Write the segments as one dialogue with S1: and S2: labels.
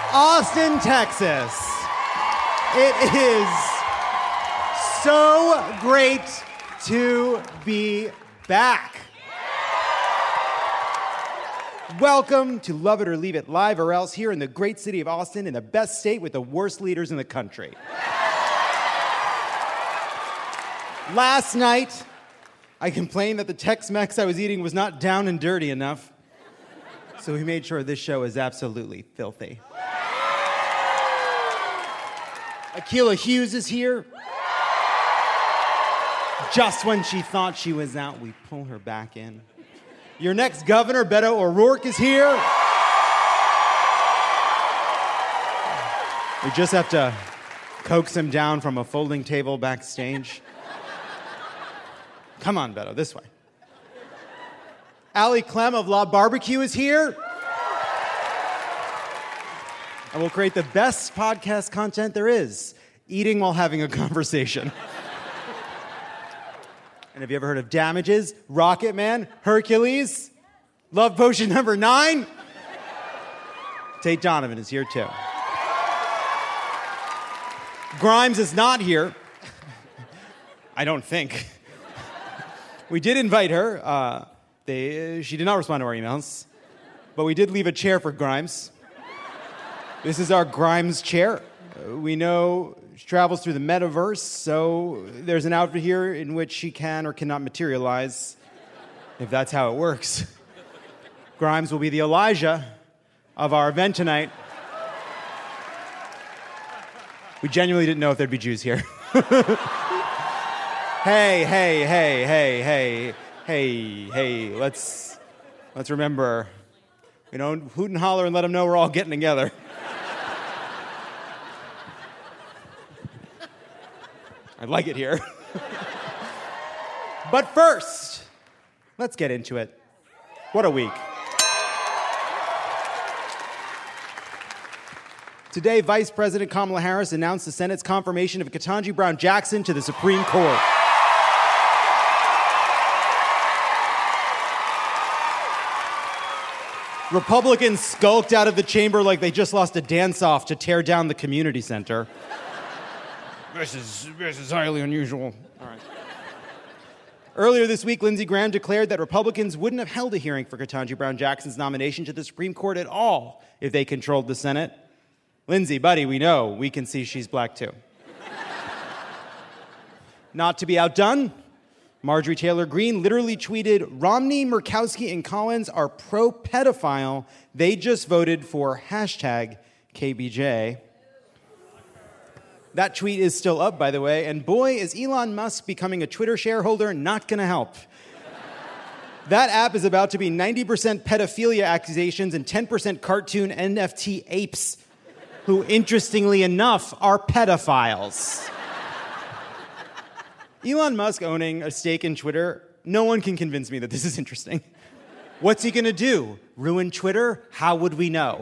S1: Austin, Texas. It is so great to be back. Welcome to Love It or Leave It Live or Else here in the great city of Austin, in the best state with the worst leaders in the country. Last night, I complained that the Tex-Mex I was eating was not down and dirty enough, so we made sure this show is absolutely filthy. Akilah Hughes is here. Just when she thought she was out, we pull her back in. Your next governor, Beto O'Rourke, is here. We just have to coax him down from a folding table backstage. Come on, Beto, this way. Allie Clem of La Barbecue is here. And we'll create the best podcast content there is, eating while having a conversation. And have you ever heard of Damages, Rocket Man, Hercules, Love Potion number 9? Tate Donovan is here too. Grimes is not here. I don't think. We did invite her. She did not respond to our emails, but we did leave a chair for Grimes. This is our Grimes chair. We know she travels through the metaverse, so there's an outfit here in which she can or cannot materialize, if that's how it works. Grimes will be the Elijah of our event tonight. We genuinely didn't know if there'd be Jews here. Hey, let's remember, hoot and holler and let them know we're all getting together. I like it here. But first, let's get into it. What a week. Today, Vice President Kamala Harris announced the Senate's confirmation of Ketanji Brown Jackson to the Supreme Court. Republicans skulked out of the chamber like they just lost a dance-off to tear down the community center. This is highly unusual. All right. Earlier this week, Lindsey Graham declared that Republicans wouldn't have held a hearing for Ketanji Brown Jackson's nomination to the Supreme Court at all if they controlled the Senate. Lindsey, buddy, we know. We can see she's black too. Not to be outdone, Marjorie Taylor Greene literally tweeted, "Romney, Murkowski, and Collins are pro-pedophile. They just voted for #KBJ." That tweet is still up, by the way, and boy, is Elon Musk becoming a Twitter shareholder not gonna help. That app is about to be 90% pedophilia accusations and 10% cartoon NFT apes, who, interestingly enough, are pedophiles. Elon Musk owning a stake in Twitter, no one can convince me that this is interesting. What's he gonna do? Ruin Twitter? How would we know?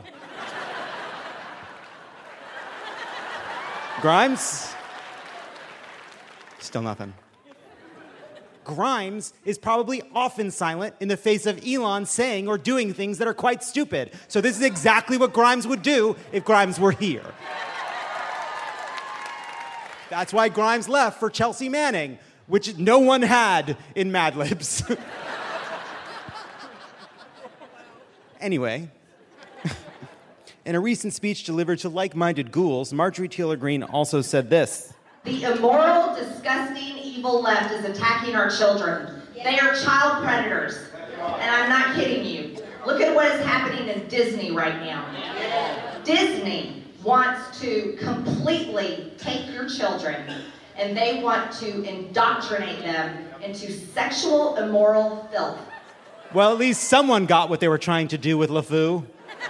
S1: Grimes? Still nothing. Grimes is probably often silent in the face of Elon saying or doing things that are quite stupid. So this is exactly what Grimes would do if Grimes were here. That's why Grimes left for Chelsea Manning, which no one had in Mad Libs. Anyway, in a recent speech delivered to like-minded ghouls, Marjorie Taylor Greene also said this.
S2: The immoral, disgusting, evil left is attacking our children. They are child predators. And I'm not kidding you. Look at what is happening in Disney right now. Disney wants to completely take your children and they want to indoctrinate them into sexual, immoral filth.
S1: Well, at least someone got what they were trying to do with LeFou.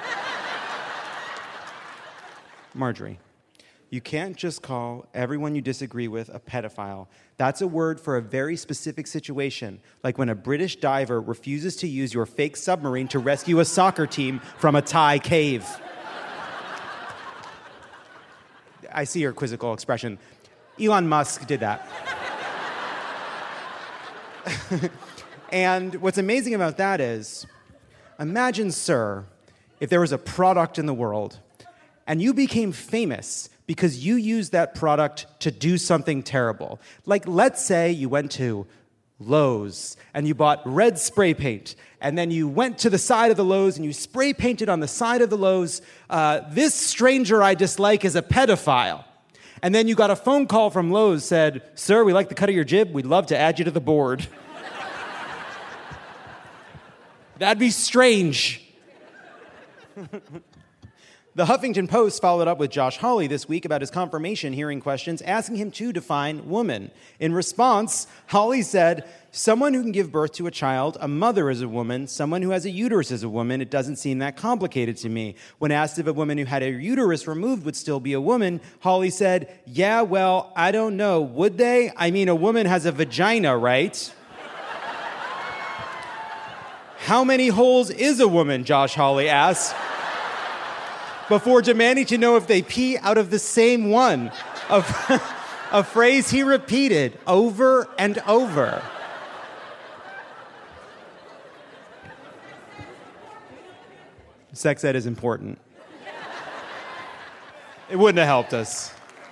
S1: Marjorie, you can't just call everyone you disagree with a pedophile. That's a word for a very specific situation, like when a British diver refuses to use your fake submarine to rescue a soccer team from a Thai cave. I see your quizzical expression. Elon Musk did that. And what's amazing about that is, imagine, sir, if there was a product in the world and you became famous because you used that product to do something terrible. Like, let's say you went to Lowe's and you bought red spray paint, and then you went to the side of the Lowe's and you spray painted on the side of the Lowe's, "This stranger I dislike is a pedophile." And then you got a phone call from Lowe's, said, "Sir, we like the cut of your jib. We'd love to add you to the board." That'd be strange. The Huffington Post followed up with Josh Hawley this week about his confirmation hearing questions, asking him to define woman. In response, Hawley said, "Someone who can give birth to a child, a mother is a woman, someone who has a uterus is a woman. It doesn't seem that complicated to me." When asked if a woman who had a uterus removed would still be a woman, Hawley said, "Yeah, well, I don't know. Would they? I mean, a woman has a vagina, right?" "How many holes is a woman?" Josh Hawley asked, before demanding to know if they pee out of the same one, a phrase he repeated over and over. Sex ed is important. It wouldn't have helped us.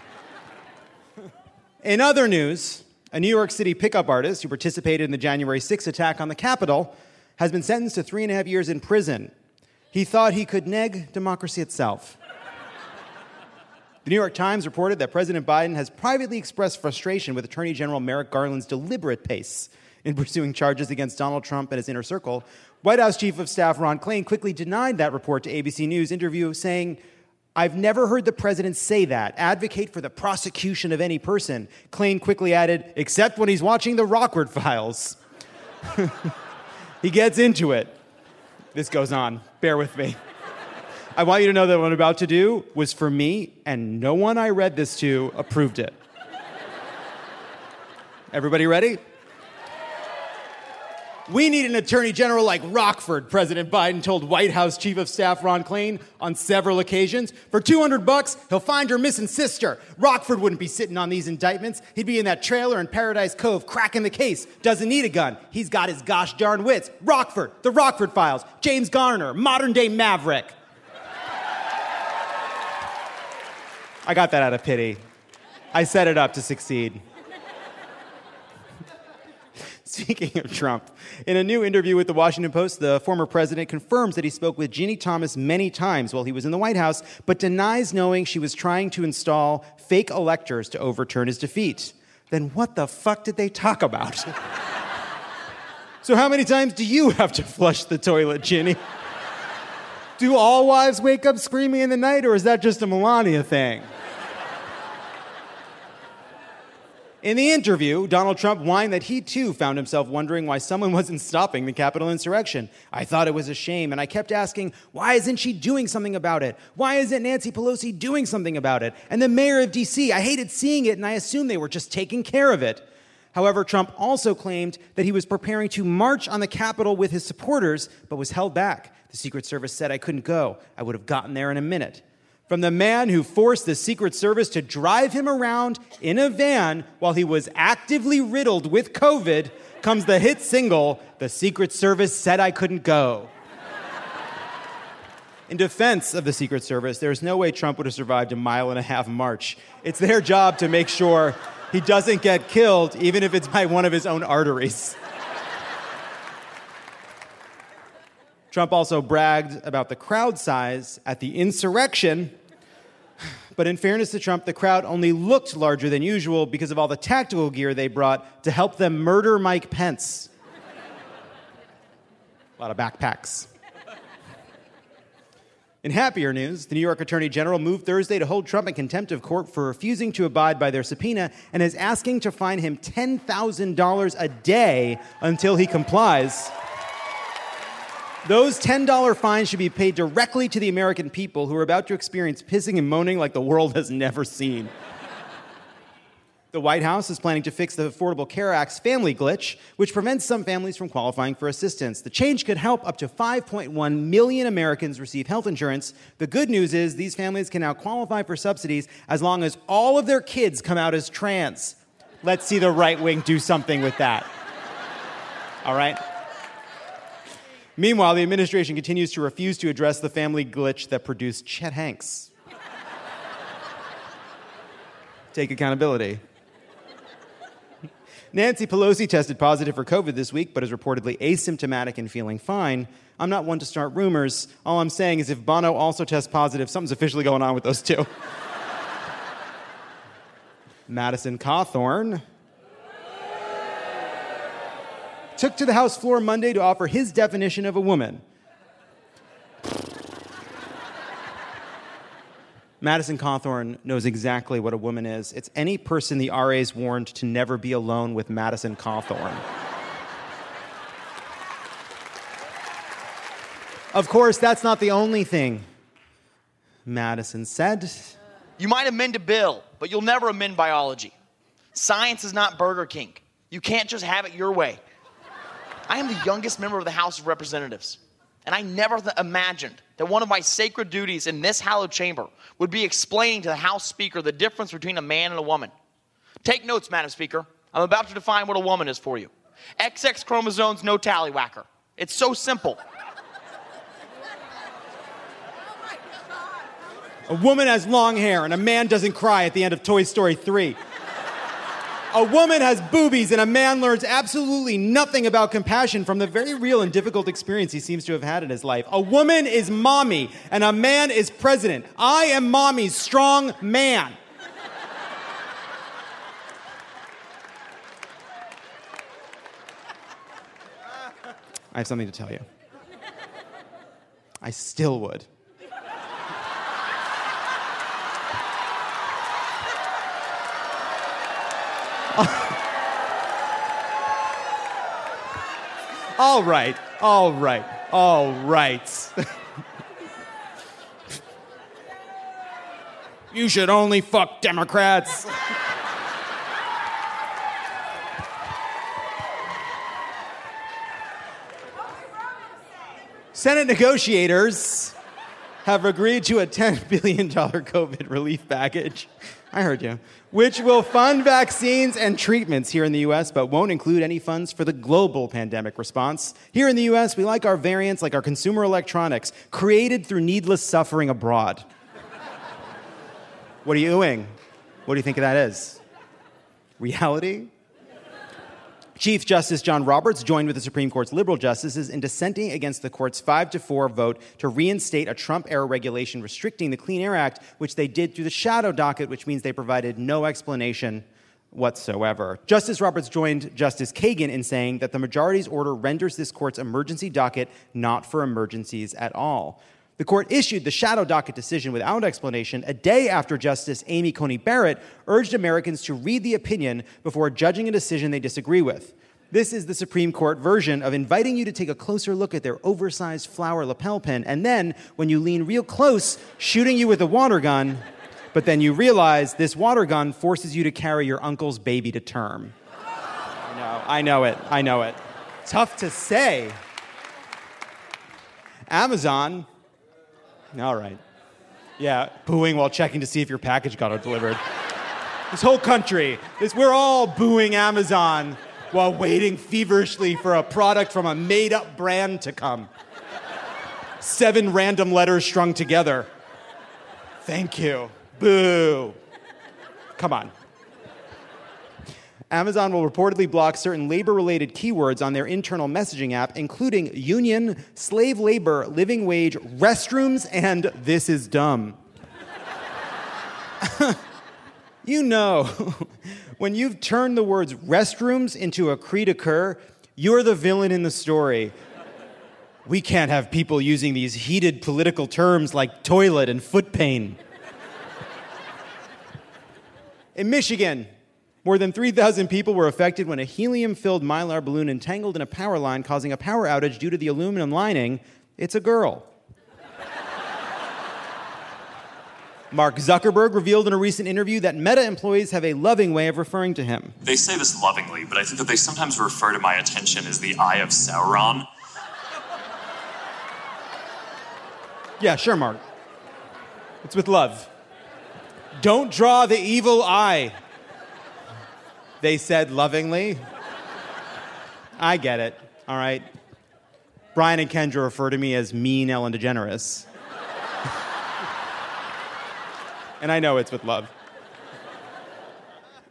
S1: In other news, a New York City pickup artist who participated in the January 6th attack on the Capitol has been sentenced to 3.5 years in prison. He thought he could neg democracy itself. The New York Times reported that President Biden has privately expressed frustration with Attorney General Merrick Garland's deliberate pace in pursuing charges against Donald Trump and his inner circle. White House Chief of Staff Ron Klain quickly denied that report to ABC News interview, saying, "I've never heard the president say that, advocate for the prosecution of any person." Klain quickly added, "Except when he's watching the Rockford Files." He gets into it. This goes on. Bear with me. I want you to know that what I'm about to do was for me, and no one I read this to approved it. Everybody ready? "We need an attorney general like Rockford," President Biden told White House Chief of Staff Ron Klain on several occasions. "For $200, he'll find your missing sister. Rockford wouldn't be sitting on these indictments. He'd be in that trailer in Paradise Cove cracking the case. Doesn't need a gun. He's got his gosh darn wits. Rockford, the Rockford Files, James Garner, modern-day Maverick." I got that out of pity. I set it up to succeed. Speaking of Trump, in a new interview with the Washington Post, the former president confirms that he spoke with Ginny Thomas many times while he was in the White House, but denies knowing she was trying to install fake electors to overturn his defeat. Then what the fuck did they talk about? So how many times do you have to flush the toilet, Ginny? Do all wives wake up screaming in the night, or is that just a Melania thing? In the interview, Donald Trump whined that he, too, found himself wondering why someone wasn't stopping the Capitol insurrection. "I thought it was a shame, and I kept asking, why isn't she doing something about it? Why isn't Nancy Pelosi doing something about it? And the mayor of D.C., I hated seeing it, and I assumed they were just taking care of it." However, Trump also claimed that he was preparing to march on the Capitol with his supporters, but was held back. "The Secret Service said I couldn't go. I would have gotten there in a minute." From the man who forced the Secret Service to drive him around in a van while he was actively riddled with COVID comes the hit single, "The Secret Service Said I Couldn't Go." In defense of the Secret Service, there's no way Trump would have survived a 1.5-mile march. It's their job to make sure he doesn't get killed, even if it's by one of his own arteries. Trump also bragged about the crowd size at the insurrection. But in fairness to Trump, the crowd only looked larger than usual because of all the tactical gear they brought to help them murder Mike Pence. A lot of backpacks. In happier news, the New York Attorney General moved Thursday to hold Trump in contempt of court for refusing to abide by their subpoena and is asking to fine him $10,000 a day until he complies. Those $10 fines should be paid directly to the American people who are about to experience pissing and moaning like the world has never seen. The White House is planning to fix the Affordable Care Act's family glitch, which prevents some families from qualifying for assistance. The change could help up to 5.1 million Americans receive health insurance. The good news is these families can now qualify for subsidies as long as all of their kids come out as trans. Let's see the right wing do something with that. All right? Meanwhile, the administration continues to refuse to address the family glitch that produced Chet Hanks. Take accountability. Nancy Pelosi tested positive for COVID this week, but is reportedly asymptomatic and feeling fine. I'm not one to start rumors. All I'm saying is if Bono also tests positive, something's officially going on with those two. Madison Cawthorn took to the House floor Monday to offer his definition of a woman. Madison Cawthorn knows exactly what a woman is. It's any person the RAs warned to never be alone with Madison Cawthorn. Of course, that's not the only thing Madison said.
S3: You might amend a bill, but you'll never amend biology. Science is not Burger King. You can't just have it your way. I am the youngest member of the House of Representatives, and I never imagined that one of my sacred duties in this hallowed chamber would be explaining to the House Speaker the difference between a man and a woman. Take notes, Madam Speaker. I'm about to define what a woman is for you. XX chromosomes, no tallywhacker. It's so simple.
S1: A woman has long hair, and a man doesn't cry at the end of Toy Story 3. A woman has boobies, and a man learns absolutely nothing about compassion from the very real and difficult experience he seems to have had in his life. A woman is mommy, and a man is president. I am mommy's strong man. I have something to tell you. I still would. All right. You should only fuck Democrats. Senate negotiators have agreed to a $10 billion COVID relief package. I heard you. Which will fund vaccines and treatments here in the U.S., but won't include any funds for the global pandemic response. Here in the U.S., we like our variants like our consumer electronics, created through needless suffering abroad. What are you doing? What do you think that is? Reality? Chief Justice John Roberts joined with the Supreme Court's liberal justices in dissenting against the court's 5-4 vote to reinstate a Trump-era regulation restricting the Clean Air Act, which they did through the shadow docket, which means they provided no explanation whatsoever. Justice Roberts joined Justice Kagan in saying that the majority's order renders this court's emergency docket not for emergencies at all. The court issued the shadow docket decision without explanation a day after Justice Amy Coney Barrett urged Americans to read the opinion before judging a decision they disagree with. This is the Supreme Court version of inviting you to take a closer look at their oversized flower lapel pin, and then, when you lean real close, shooting you with a water gun, but then you realize this water gun forces you to carry your uncle's baby to term. I know it. Tough to say. Amazon... All right. Yeah, booing while checking to see if your package got delivered. This whole country, we're all booing Amazon while waiting feverishly for a product from a made-up brand to come. 7 random letters strung together. Thank you. Boo. Come on. Amazon will reportedly block certain labor-related keywords on their internal messaging app, including union, slave labor, living wage, restrooms, and this is dumb. You know, when you've turned the words restrooms into a cri de coeur, you're the villain in the story. We can't have people using these heated political terms like toilet and foot pain. In Michigan, more than 3,000 people were affected when a helium-filled Mylar balloon entangled in a power line, causing a power outage due to the aluminum lining. It's a girl. Mark Zuckerberg revealed in a recent interview that Meta employees have a loving way of referring to him.
S4: They say this lovingly, but I think that they sometimes refer to my attention as the Eye of Sauron.
S1: Yeah, sure, Mark. It's with love. Don't draw the evil eye. They said lovingly. I get it, all right? Brian and Kendra refer to me as mean Ellen DeGeneres. And I know it's with love.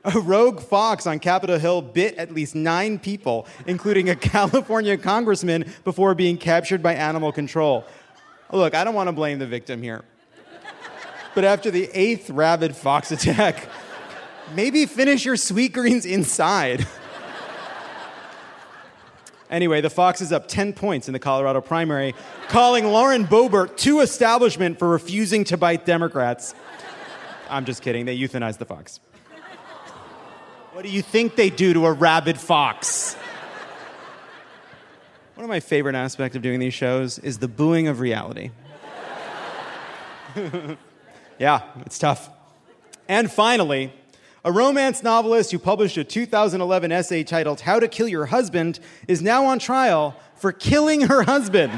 S1: A rogue fox on Capitol Hill bit at least 9 people, including a California congressman, before being captured by animal control. Look, I don't want to blame the victim here. But after the 8th rabid fox attack, maybe finish your sweet greens inside. Anyway, the Fox is up 10 points in the Colorado primary, calling Lauren Boebert too establishment for refusing to bite Democrats. I'm just kidding. They euthanized the fox. What do you think they do to a rabid fox? One of my favorite aspects of doing these shows is the booing of reality. Yeah, it's tough. And finally, a romance novelist who published a 2011 essay titled How to Kill Your Husband is now on trial for killing her husband.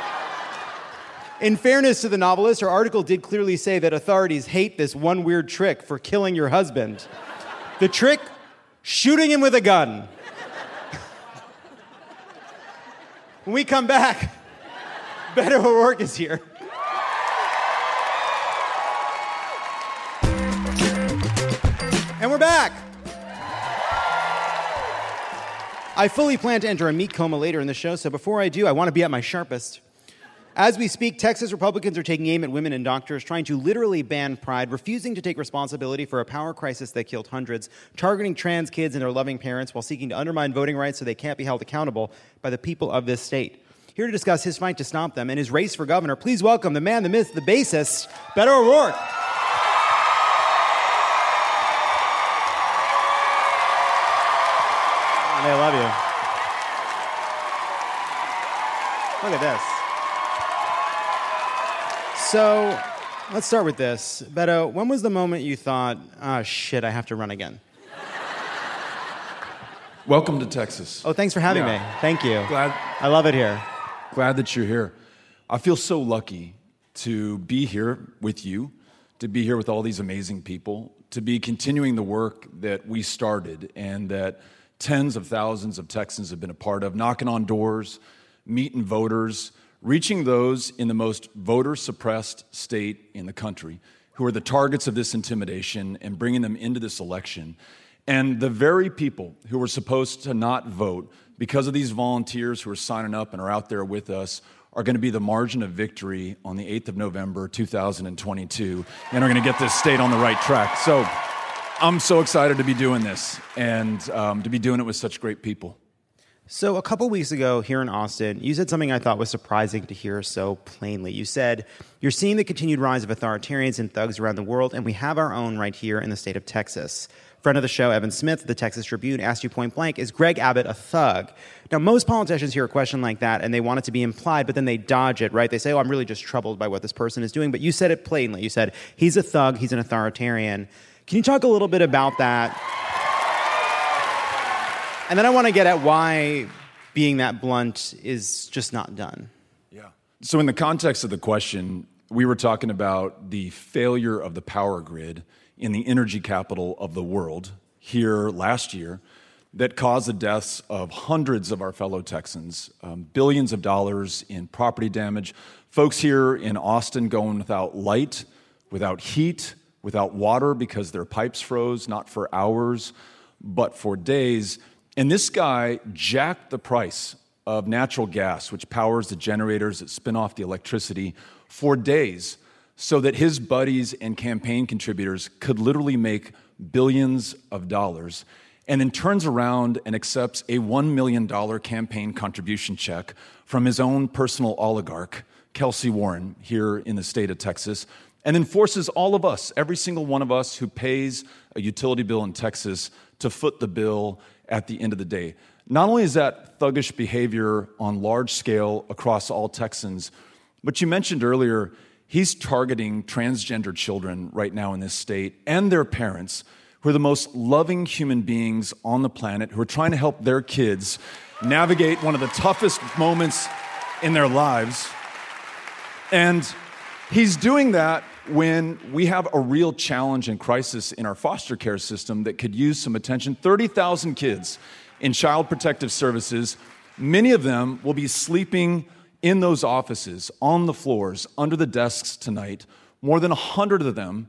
S1: In fairness to the novelist, her article did clearly say that authorities hate this one weird trick for killing your husband. The trick? Shooting him with a gun. When we come back, Beto O'Rourke is here. And we're back. I fully plan to enter a meat coma later in the show, so before I do, I want to be at my sharpest. As we speak, Texas Republicans are taking aim at women and doctors, trying to literally ban Pride, refusing to take responsibility for a power crisis that killed hundreds, targeting trans kids and their loving parents while seeking to undermine voting rights so they can't be held accountable by the people of this state. Here to discuss his fight to stop them and his race for governor, please welcome the man, the myth, the bassist, Beto O'Rourke. They love you. Look at this. So, let's start with this. Beto, when was the moment you thought, shit, I have to run again?
S5: Welcome to Texas.
S1: Oh, thanks for having me. Thank you. I love it here.
S5: Glad that you're here. I feel so lucky to be here with you, to be here with all these amazing people, to be continuing the work that we started and that tens of thousands of Texans have been a part of, knocking on doors, meeting voters, reaching those in the most voter-suppressed state in the country who are the targets of this intimidation and bringing them into this election. And the very people who were supposed to not vote because of these volunteers who are signing up and are out there with us are going to be the margin of victory on the 8th of November, 2022, and are going to get this state on the right track. So I'm so excited to be doing this and to be doing it with such great people.
S1: So a couple weeks ago here in Austin, you said something I thought was surprising to hear so plainly. You said, you're seeing the continued rise of authoritarians and thugs around the world, and we have our own right here in the state of Texas. Friend of the show, Evan Smith of the Texas Tribune, asked you point blank, is Greg Abbott a thug? Now, most politicians hear a question like that, and they want it to be implied, but then they dodge it, right? They say, I'm really just troubled by what this person is doing. But you said it plainly. You said, he's a thug, he's an authoritarian. Can you talk a little bit about that? And then I want to get at why being that blunt is just not done.
S5: Yeah. So in the context of the question, we were talking about the failure of the power grid in the energy capital of the world here last year that caused the deaths of hundreds of our fellow Texans, billions of dollars in property damage, folks here in Austin going without light, without heat, without water because their pipes froze, not for hours, but for days. And this guy jacked the price of natural gas, which powers the generators that spin off the electricity, for days so that his buddies and campaign contributors could literally make billions of dollars, and then turns around and accepts a $1 million campaign contribution check from his own personal oligarch, Kelsey Warren, here in the state of Texas, and then forces all of us, every single one of us who pays a utility bill in Texas, to foot the bill at the end of the day. Not only is that thuggish behavior on large scale across all Texans, but you mentioned earlier, he's targeting transgender children right now in this state and their parents, who are the most loving human beings on the planet, who are trying to help their kids navigate one of the toughest moments in their lives. And he's doing that when we have a real challenge and crisis in our foster care system that could use some attention. 30,000 kids in Child Protective Services, many of them will be sleeping in those offices, on the floors, under the desks tonight. More than 100 of them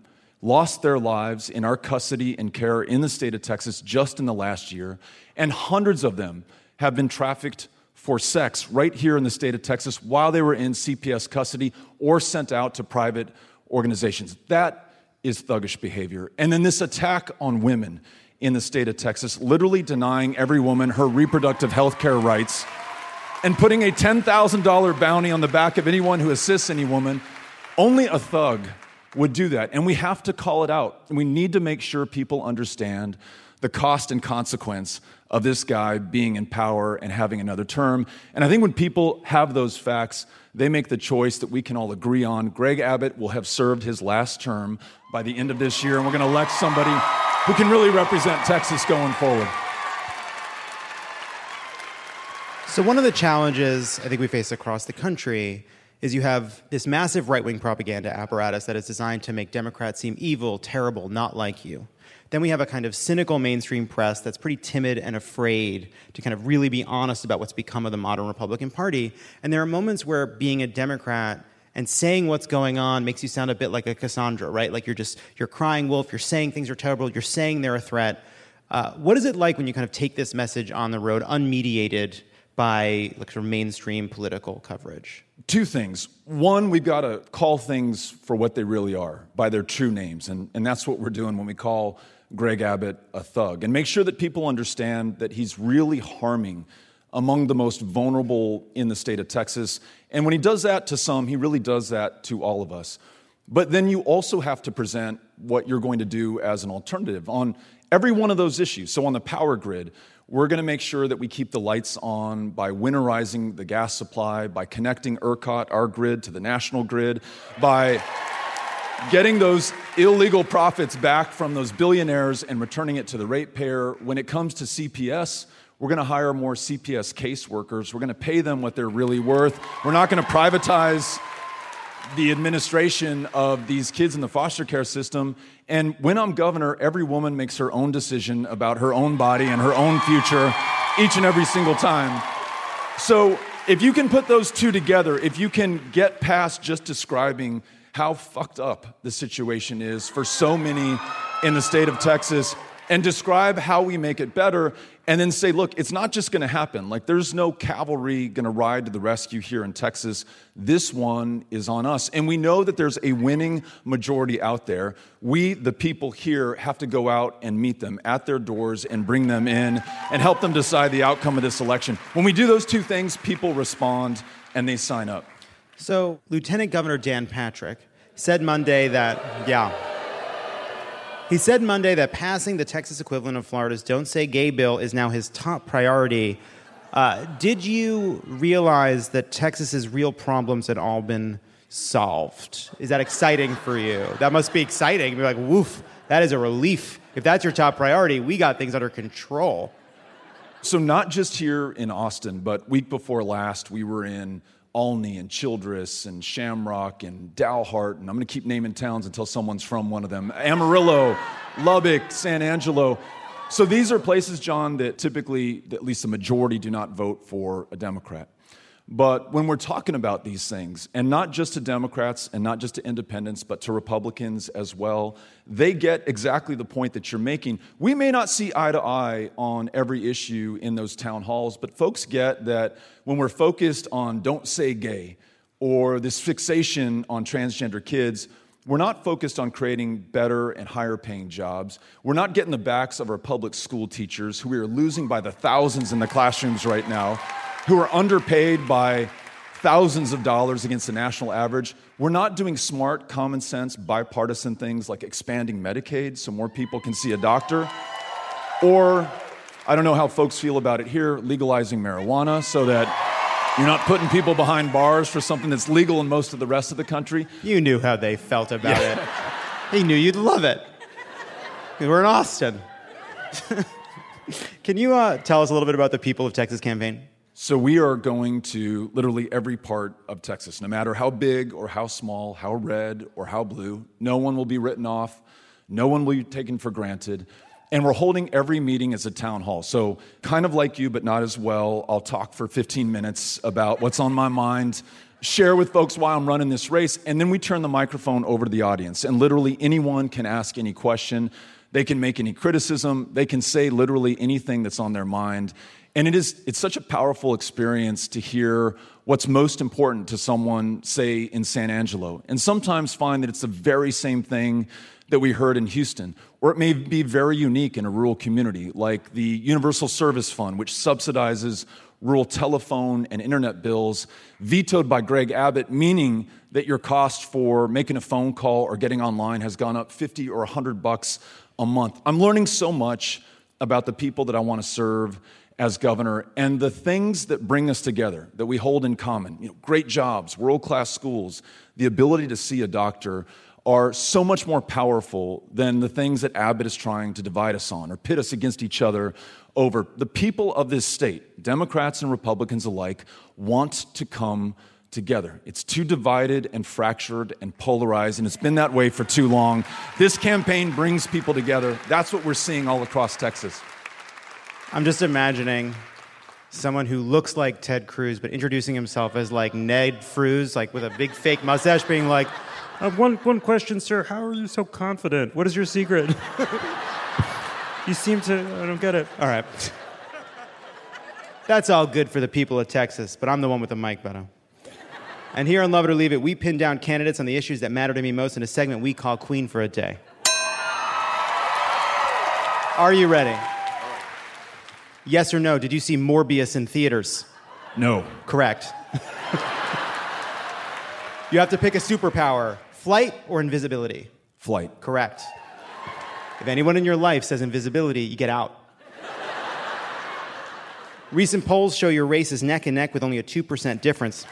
S5: lost their lives in our custody and care in the state of Texas just in the last year, and hundreds of them have been trafficked for sex right here in the state of Texas while they were in CPS custody or sent out to private organizations. That is thuggish behavior. And then this attack on women in the state of Texas, literally denying every woman her reproductive health care rights and putting a $10,000 bounty on the back of anyone who assists any woman. Only a thug would do that. And we have to call it out. And we need to make sure people understand the cost and consequence of this guy being in power and having another term. And I think when people have those facts, they make the choice that we can all agree on. Greg Abbott will have served his last term by the end of this year, and we're going to elect somebody who can really represent Texas going forward.
S1: So one of the challenges I think we face across the country is you have this massive right-wing propaganda apparatus that is designed to make Democrats seem evil, terrible, not like you. Then we have a kind of cynical mainstream press that's pretty timid and afraid to kind of really be honest about what's become of the modern Republican Party. And there are moments where being a Democrat and saying what's going on makes you sound a bit like a Cassandra, right? Like you're crying wolf, you're saying things are terrible, you're saying they're a threat. What is it like when you kind of take this message on the road unmediated by like sort of mainstream political coverage?
S5: Two things. One, we've got to call things for what they really are, by their true names. And that's what we're doing when we call Greg Abbott a thug. And make sure that people understand that he's really harming among the most vulnerable in the state of Texas. And when he does that to some, he really does that to all of us. But then you also have to present what you're going to do as an alternative on every one of those issues. So on the power grid, we're going to make sure that we keep the lights on by winterizing the gas supply, by connecting ERCOT, our grid, to the national grid, by getting those illegal profits back from those billionaires and returning it to the ratepayer. When it comes to CPS, we're going to hire more CPS caseworkers. We're going to pay them what they're really worth. We're not going to privatize the administration of these kids in the foster care system. And when I'm governor, every woman makes her own decision about her own body and her own future each and every single time. So if you can put those two together, if you can get past just describing how fucked up the situation is for so many in the state of Texas and describe how we make it better, and then say, look, it's not just going to happen. Like, there's no cavalry going to ride to the rescue here in Texas. This one is on us. And we know that there's a winning majority out there. We, the people here, have to go out and meet them at their doors and bring them in and help them decide the outcome of this election. When we do those two things, people respond and they sign up.
S1: So Lieutenant Governor Dan Patrick said Monday that, He said Monday that passing the Texas equivalent of Florida's Don't Say Gay bill is now his top priority. Did you realize that Texas's real problems had all been solved? Is that exciting for you? That must be exciting. You'd be like, woof, that is a relief. If that's your top priority, we got things under control.
S5: So not just here in Austin, but week before last, we were in Olney and Childress and Shamrock and Dalhart, and I'm going to keep naming towns until someone's from one of them. Amarillo, Lubbock, San Angelo. So these are places, John, that typically, at least the majority, do not vote for a Democrat. But when we're talking about these things, and not just to Democrats and not just to independents, but to Republicans as well, they get exactly the point that you're making. We may not see eye to eye on every issue in those town halls, but folks get that when we're focused on Don't Say Gay or this fixation on transgender kids, we're not focused on creating better and higher paying jobs. We're not getting the backs of our public school teachers, who we are losing by the thousands in the classrooms right now, who are underpaid by thousands of dollars against the national average. We're not doing smart, common sense, bipartisan things like expanding Medicaid so more people can see a doctor. Or, I don't know how folks feel about it here, legalizing marijuana so that you're not putting people behind bars for something that's legal in most of the rest of the country.
S1: You knew how they felt about it. He knew you'd love it. We're in Austin. Can you tell us a little bit about the People of Texas campaign?
S5: So we are going to literally every part of Texas, no matter how big or how small, how red or how blue. No one will be written off. No one will be taken for granted. And we're holding every meeting as a town hall. So kind of like you, but not as well, I'll talk for 15 minutes about what's on my mind, share with folks why I'm running this race, and then we turn the microphone over to the audience, and literally anyone can ask any question. They can make any criticism. They can say literally anything that's on their mind. And it's such a powerful experience to hear what's most important to someone, say, in San Angelo, and sometimes find that it's the very same thing that we heard in Houston, or it may be very unique in a rural community, like the Universal Service Fund, which subsidizes rural telephone and internet bills, vetoed by Greg Abbott, meaning that your cost for making a phone call or getting online has gone up $50 or $100 a month. I'm learning so much about the people that I want to serve as governor and the things that bring us together, that we hold in common. Great jobs, world-class schools, the ability to see a doctor are so much more powerful than the things that Abbott is trying to divide us on or pit us against each other over. The people of this state, Democrats and Republicans alike, want to come together. It's too divided and fractured and polarized, and it's been that way for too long. This campaign brings people together. That's what we're seeing all across Texas.
S1: I'm just imagining someone who looks like Ted Cruz, but introducing himself as like Ned Fruz, like with a big fake mustache, being like, one question, sir. How are you so confident? What is your secret? You seem to, I don't get it. All right. That's all good for the people of Texas, but I'm the one with the mic, Beto. And here on Love It or Leave It, we pin down candidates on the issues that matter to me most in a segment we call Queen for a Day. Are you ready? Yes or no, did you see Morbius in theaters?
S5: No.
S1: Correct. You have to pick a superpower, flight or invisibility?
S5: Flight.
S1: Correct. If anyone in your life says invisibility, you get out. Recent polls show your race is neck and neck with only a 2% difference.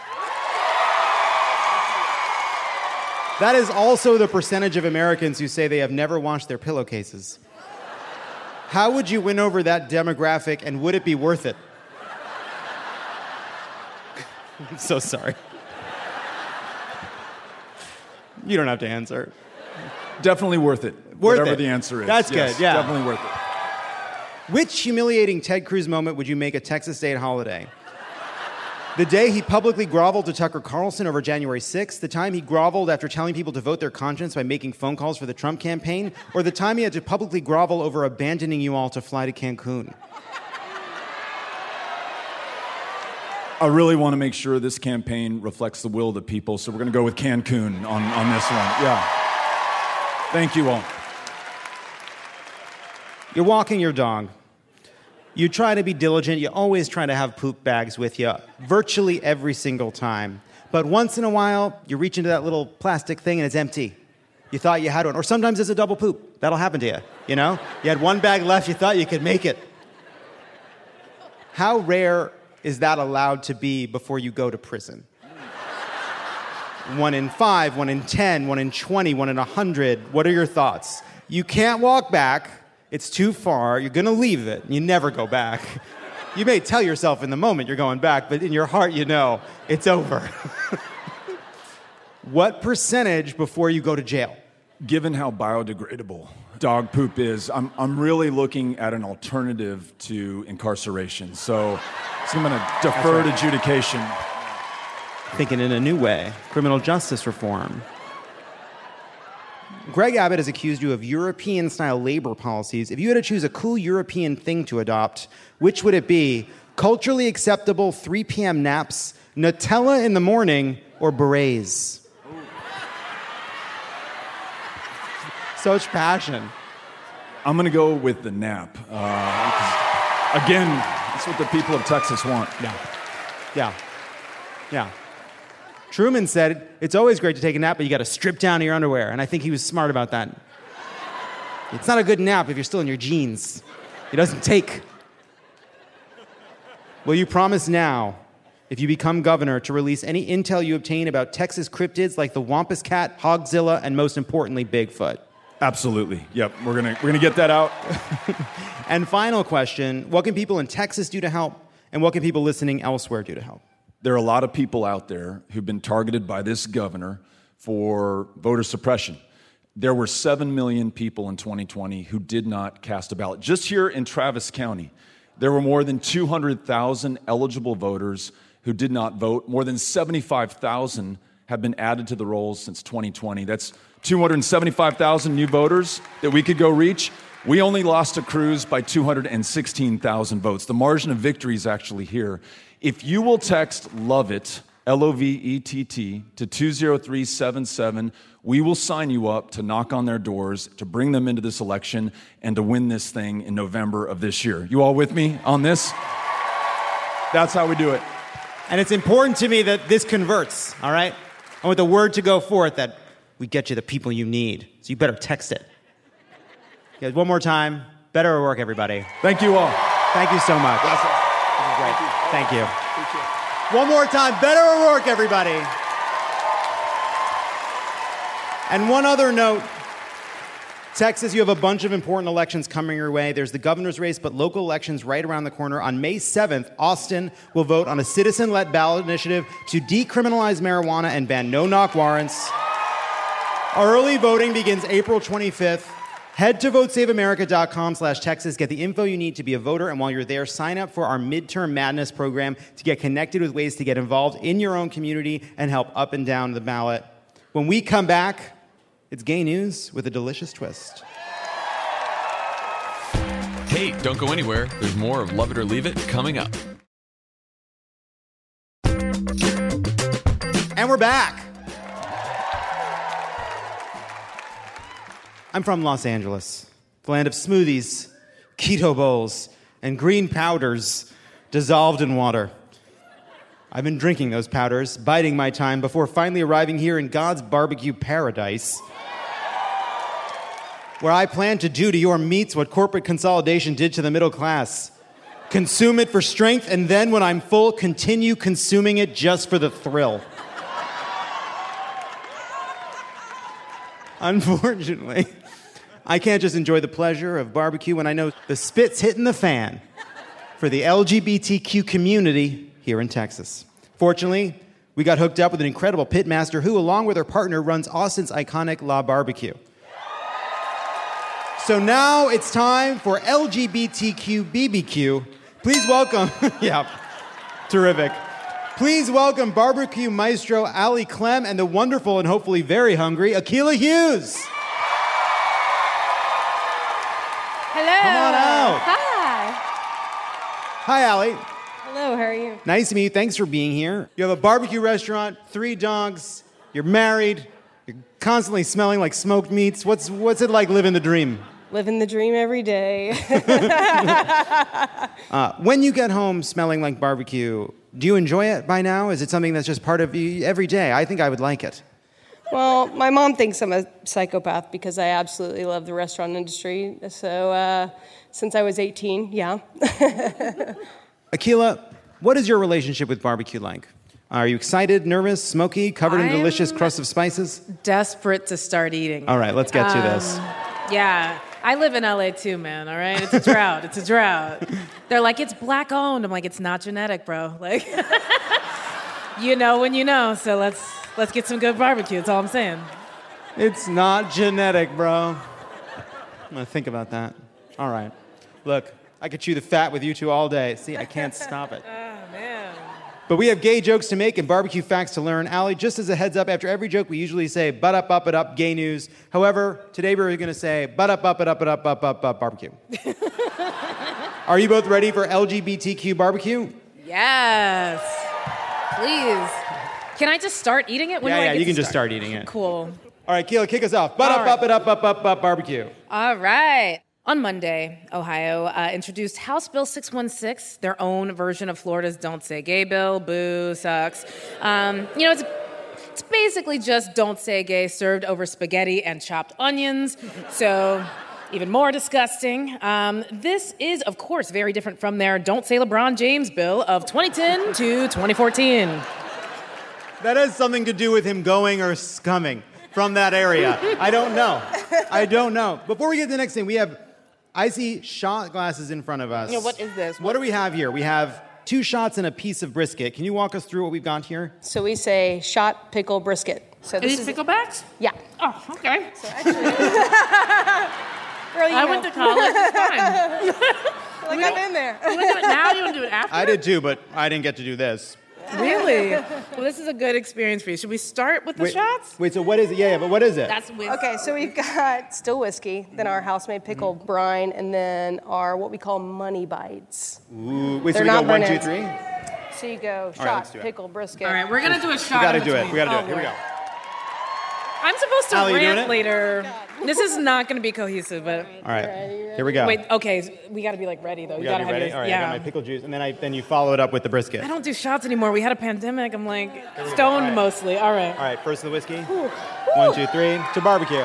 S1: That is also the percentage of Americans who say they have never washed their pillowcases. How would you win over that demographic, and would it be worth it? I'm so sorry. You don't have to answer.
S5: Definitely worth it. Whatever the answer is.
S1: That's
S5: yes,
S1: good, yeah.
S5: Definitely worth it.
S1: Which humiliating Ted Cruz moment would you make a Texas state holiday? The day he publicly groveled to Tucker Carlson over January 6th, the time he groveled after telling people to vote their conscience by making phone calls for the Trump campaign, or the time he had to publicly grovel over abandoning you all to fly to Cancun?
S5: I really want to make sure this campaign reflects the will of the people, so we're going to go with Cancun on this one. Yeah. Thank you all.
S1: You're walking your dog. You try to be diligent. You always try to have poop bags with you, virtually every single time. But once in a while, you reach into that little plastic thing and it's empty. You thought you had one. Or sometimes it's a double poop. That'll happen to you, you know? You had one bag left, you thought you could make it. How rare is that allowed to be before you go to prison? 1 in 5, 1 in 10, 1 in 20, 1 in 100. What are your thoughts? You can't walk back. It's too far. You're going to leave it. You never go back. You may tell yourself in the moment you're going back, but in your heart you know it's over. What percentage before you go to jail?
S5: Given how biodegradable dog poop is, I'm really looking at an alternative to incarceration. So I'm going to defer to adjudication.
S1: Thinking in a new way. Criminal justice reform. Greg Abbott has accused you of European-style labor policies. If you had to choose a cool European thing to adopt, which would it be? Culturally acceptable 3 p.m. naps, Nutella in the morning, or berets? Such passion.
S5: I'm going to go with the nap. Again, that's what the people of Texas want.
S1: Yeah. Truman said, it's always great to take a nap, but you got to strip down to your underwear. And I think he was smart about that. It's not a good nap if you're still in your jeans. It doesn't take. Will you promise now, if you become governor, to release any intel you obtain about Texas cryptids like the Wampus Cat, Hogzilla, and most importantly, Bigfoot?
S5: Absolutely. Yep, we're gonna get that out.
S1: And final question, what can people in Texas do to help? And what can people listening elsewhere do to help?
S5: There are a lot of people out there who've been targeted by this governor for voter suppression. There were 7 million people in 2020 who did not cast a ballot. Just here in Travis County, there were more than 200,000 eligible voters who did not vote. More than 75,000 have been added to the rolls since 2020. That's 275,000 new voters that we could go reach. We only lost to Cruz by 216,000 votes. The margin of victory is actually here. If you will text LOVETT, LOVETT, to 20377, we will sign you up to knock on their doors, to bring them into this election, and to win this thing in November of this year. You all with me on this? That's how we do it.
S1: And it's important to me that this converts, all right? I want the word to go forth that we get you the people you need. So you better text it. Guys, one more time. Better work, everybody.
S5: Thank you all.
S1: Thank you so much. This is great. Thank you. One more time. Better work, everybody. And one other note. Texas, you have a bunch of important elections coming your way. There's the governor's race, but local elections right around the corner. On May 7th, Austin will vote on a citizen-led ballot initiative to decriminalize marijuana and ban no-knock warrants. Early voting begins April 25th. Head to votesaveamerica.com/Texas. Get the info you need to be a voter. And while you're there, sign up for our Midterm Madness program to get connected with ways to get involved in your own community and help up and down the ballot. When we come back, it's gay news with a delicious twist.
S6: Hey, don't go anywhere. There's more of Love It or Leave It coming up.
S1: And we're back. I'm from Los Angeles, the land of smoothies, keto bowls, and green powders dissolved in water. I've been drinking those powders, biding my time before finally arriving here in God's barbecue paradise, where I plan to do to your meats what corporate consolidation did to the middle class. Consume it for strength, and then when I'm full, continue consuming it just for the thrill. Unfortunately, I can't just enjoy the pleasure of barbecue when I know the spit's hitting the fan for the LGBTQ community here in Texas. Fortunately, we got hooked up with an incredible pitmaster who, along with her partner, runs Austin's iconic La Barbecue. So now it's time for LGBTQ BBQ. Please welcome, yeah, terrific. Please welcome barbecue maestro Allie Clem and the wonderful and hopefully very hungry Akilah Hughes.
S7: Hello.
S1: Come on out.
S7: Hi.
S1: Hi, Allie.
S7: Hello, how are you?
S1: Nice to meet you. Thanks for being here. You have a barbecue restaurant, 3 dogs, you're married, you're constantly smelling like smoked meats. What's it like living the dream?
S7: Living the dream every day.
S1: When you get home smelling like barbecue, do you enjoy it by now? Is it something that's just part of you every day? I think I would like it.
S7: Well, my mom thinks I'm a psychopath because I absolutely love the restaurant industry. So since I was 18, yeah.
S1: Akilah, what is your relationship with barbecue like? Are you excited, nervous, smoky, covered in delicious crust of spices?
S8: Desperate to start eating.
S1: All right, let's get to this.
S8: Yeah. I live in LA too, man, all right? It's a drought. It's a drought. They're like, it's black owned. I'm like, it's not genetic, bro. Like, you know when you know, so let's get some good barbecue. That's all I'm saying.
S1: It's not genetic, bro. I'm gonna think about that. All right. Look, I could chew the fat with you two all day. See, I can't stop it.
S8: Oh, man.
S1: But we have gay jokes to make and barbecue facts to learn. Allie, just as a heads up, after every joke, we usually say, butt up, up, it up, gay news. However, today we're going to say, butt up, up, it up, it up, up, up, up, barbecue. Are you both ready for LGBTQ barbecue?
S8: Yes. Please. Can I just start eating it? When do I get
S1: you
S8: to
S1: can just start eating it.
S8: Cool.
S1: All right, Keila, kick us off. Butt up, up, it up, up, up, up, barbecue.
S8: All right. On Monday, Ohio introduced House Bill 616, their own version of Florida's Don't Say Gay bill. Boo, sucks. It's basically just Don't Say Gay served over spaghetti and chopped onions. So even more disgusting. This is, of course, very different from their Don't Say LeBron James bill of 2010 to 2014.
S1: That has something to do with him going or scumming from that area. I don't know. Before we get to the next thing, I see shot glasses in front of us.
S7: Yeah, what is this?
S1: What do we have here? We have 2 shots and a piece of brisket. Can you walk us through what we've got here?
S7: So we say shot, pickle, brisket. So
S8: Are these picklebacks?
S7: Yeah.
S8: Oh, okay.
S7: So actually, girl,
S8: I went to college. It's fine.
S7: Like, I've been there.
S8: You want to do it now? You want to do it after?
S1: I did too, but I didn't get to do this.
S8: Really? Well, this is a good experience for you. Should we start with the shots?
S1: Wait, so what is it? Yeah, but what is it?
S8: That's whiskey.
S7: Okay, so we've got still whiskey, then our house-made pickle brine, and then our what we call money bites.
S1: Ooh, wait, so
S7: They're
S1: we go
S7: not
S1: 1, 2,
S7: burnt
S1: 3?
S7: So you go
S1: All right, let's
S7: shot,
S1: do it.
S7: pickle, brisket.
S8: All right, we're going to do a shot.
S1: We gotta
S8: in
S1: do it.
S8: between.
S1: We gotta do
S8: Oh,
S1: it. Here we
S8: boy.
S1: go.
S8: I'm supposed to
S1: Allie, you doing
S8: rant
S1: it?
S8: later. This is not going to be cohesive, but
S1: All right, here we go.
S8: wait. Okay, we got to be like ready though.
S1: We
S8: You
S1: gotta
S8: got to
S1: be
S8: have
S1: ready?
S8: your
S1: All right,
S8: yeah.
S1: I got my pickle juice, and then you follow it up with the brisket.
S8: I don't do shots anymore. We had a pandemic. I'm like stoned mostly. All right.
S1: All right, first the whiskey. 1, 2, 3. To barbecue.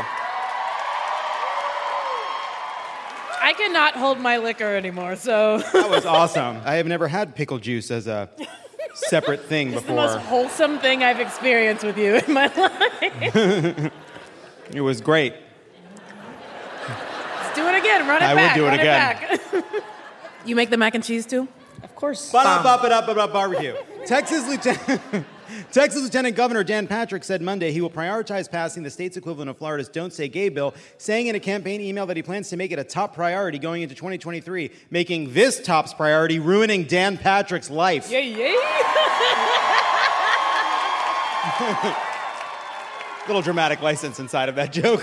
S8: I cannot hold my liquor anymore, so
S1: That was awesome. I have never had pickle juice as a separate thing
S8: it's the most
S1: before.
S8: wholesome thing I've experienced with you in my life.
S1: It was great.
S8: Let's do it again. Run it
S1: I will
S8: back.
S1: do it
S8: run
S1: again.
S8: It back. You make the mac and cheese too?
S7: Of course.
S1: Barbecue. Texas Lieutenant Governor Dan Patrick said Monday he will prioritize passing the state's equivalent of Florida's Don't Say Gay bill, saying in a campaign email that he plans to make it a top priority going into 2023, making this top's priority ruining Dan Patrick's life.
S8: Yeah.
S1: Little dramatic license inside of that joke.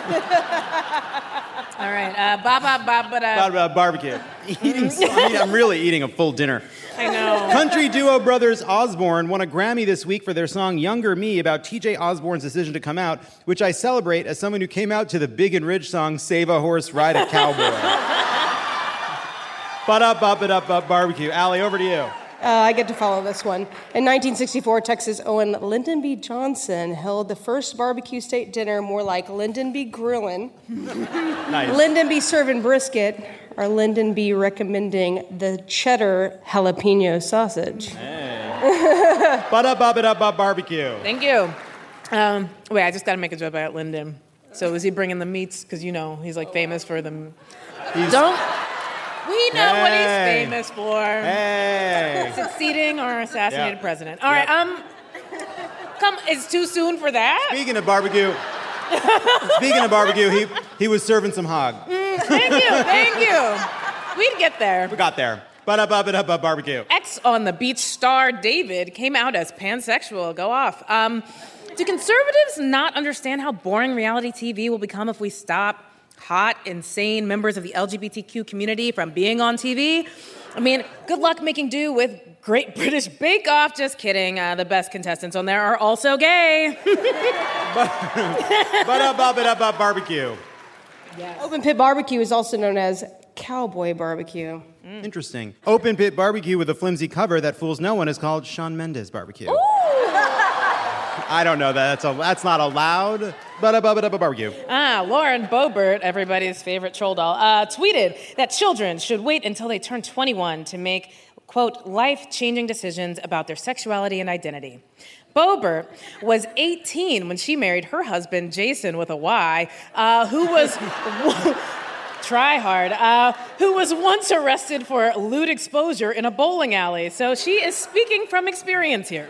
S8: All right.
S1: Barbecue. I'm really eating a full dinner.
S8: I know.
S1: Country duo brothers Osborne won a Grammy this week for their song Younger Me about TJ Osborne's decision to come out, which I celebrate as someone who came out to the Big and Rich song Save a Horse, Ride a Cowboy. Barbecue. Allie, over to you.
S7: I get to follow this one. In 1964, Texas Owen Lyndon B. Johnson held the first barbecue state dinner, more like Lyndon B. Grillin',
S1: Nice.
S7: Lyndon B. serving brisket, or Lyndon B. recommending the cheddar jalapeno sausage.
S1: Barbecue.
S8: Thank you. Wait, I just got to make a joke about Lyndon. So is he bringing the meats? Because, you know, he's like famous for them. We know what he's famous for.
S1: Hey.
S8: Succeeding our assassinated
S1: Yeah.
S8: president. All right, it's too soon for that?
S1: Speaking of barbecue, he was serving some hog.
S8: Thank you. We'd get there.
S1: We got there. Barbecue.
S8: Ex on the Beach star David came out as pansexual. Go off. Do conservatives not understand how boring reality TV will become if we stop hot, insane members of the LGBTQ community from being on TV? I mean, good luck making do with Great British Bake Off. Just kidding. The best contestants on there are also gay.
S1: Barbecue.
S8: Yes.
S7: Open pit barbecue is also known as cowboy barbecue.
S1: Interesting. Open pit barbecue with a flimsy cover that fools no one is called Shawn Mendes barbecue. I don't know that. That's not allowed. Barbecue.
S8: Lauren Boebert, everybody's favorite troll doll, tweeted that children should wait until they turn 21 to make, quote, life-changing decisions about their sexuality and identity. Boebert was 18 when she married her husband, Jason, with a Y, who was... Try hard, who was once arrested for lewd exposure in a bowling alley. So she is speaking from experience here.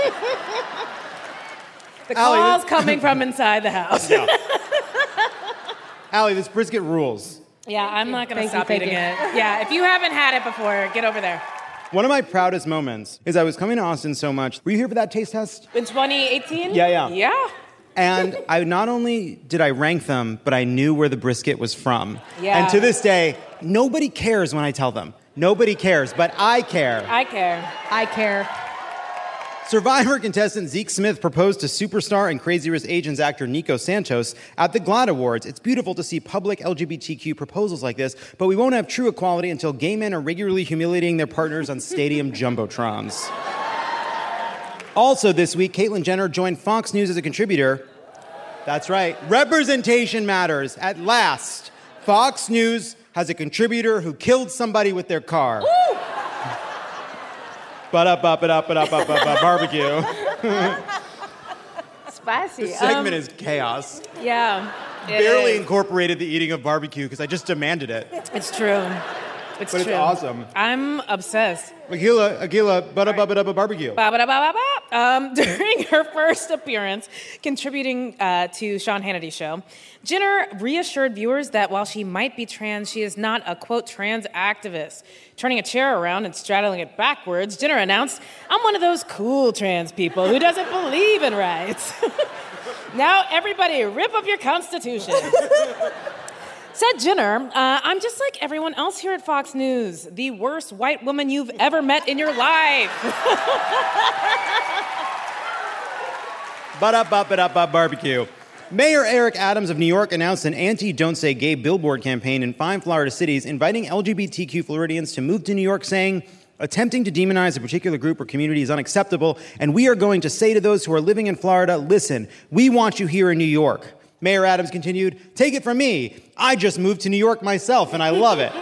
S8: The call's coming from inside the house.
S1: Yeah. Allie, this brisket rules.
S8: Yeah, I'm not going to stop
S7: thank
S8: eating
S7: you.
S8: it. Yeah, if you haven't had it before, get over there.
S1: One of my proudest moments is I was coming to Austin so much. Were you here for that taste test?
S8: In 2018?
S1: Yeah.
S8: Yeah?
S1: And I not only did I rank them, but I knew where the brisket was from.
S8: Yeah.
S1: And to this day, nobody cares when I tell them. Nobody cares, but I care.
S8: I care.
S7: I care.
S1: Survivor contestant Zeke Smith proposed to superstar and Crazy Rich Asians actor Nico Santos at the GLAAD Awards. It's beautiful to see public LGBTQ proposals like this, but we won't have true equality until gay men are regularly humiliating their partners on stadium jumbotrons. Also this week, Caitlyn Jenner joined Fox News as a contributor. That's right. Representation matters. At last, Fox News has a contributor who killed somebody with their car. Barbecue.
S8: Spicy.
S1: This segment is chaos.
S8: Yeah. it
S1: Barely
S8: is.
S1: incorporated the eating of barbecue because I just demanded it.
S8: It's true. It's
S1: but
S8: true.
S1: it's awesome.
S8: I'm obsessed.
S1: Akila, bada barbecue.
S8: During her first appearance contributing to Sean Hannity's show, Jenner reassured viewers that while she might be trans, she is not a, quote, trans activist. Turning a chair around and straddling it backwards, Jenner announced, "I'm one of those cool trans people who doesn't believe in rights." Now everybody rip up your Constitution. Said Jenner, "I'm just like everyone else here at Fox News, the worst white woman you've ever met in your life."
S1: Barbecue. Mayor Eric Adams of New York announced an anti-Don't Say Gay billboard campaign in 5 Florida cities, inviting LGBTQ Floridians to move to New York, saying, "Attempting to demonize a particular group or community is unacceptable, and we are going to say to those who are living in Florida, listen, we want you here in New York." Mayor Adams continued, "Take it from me, I just moved to New York myself, and I love it."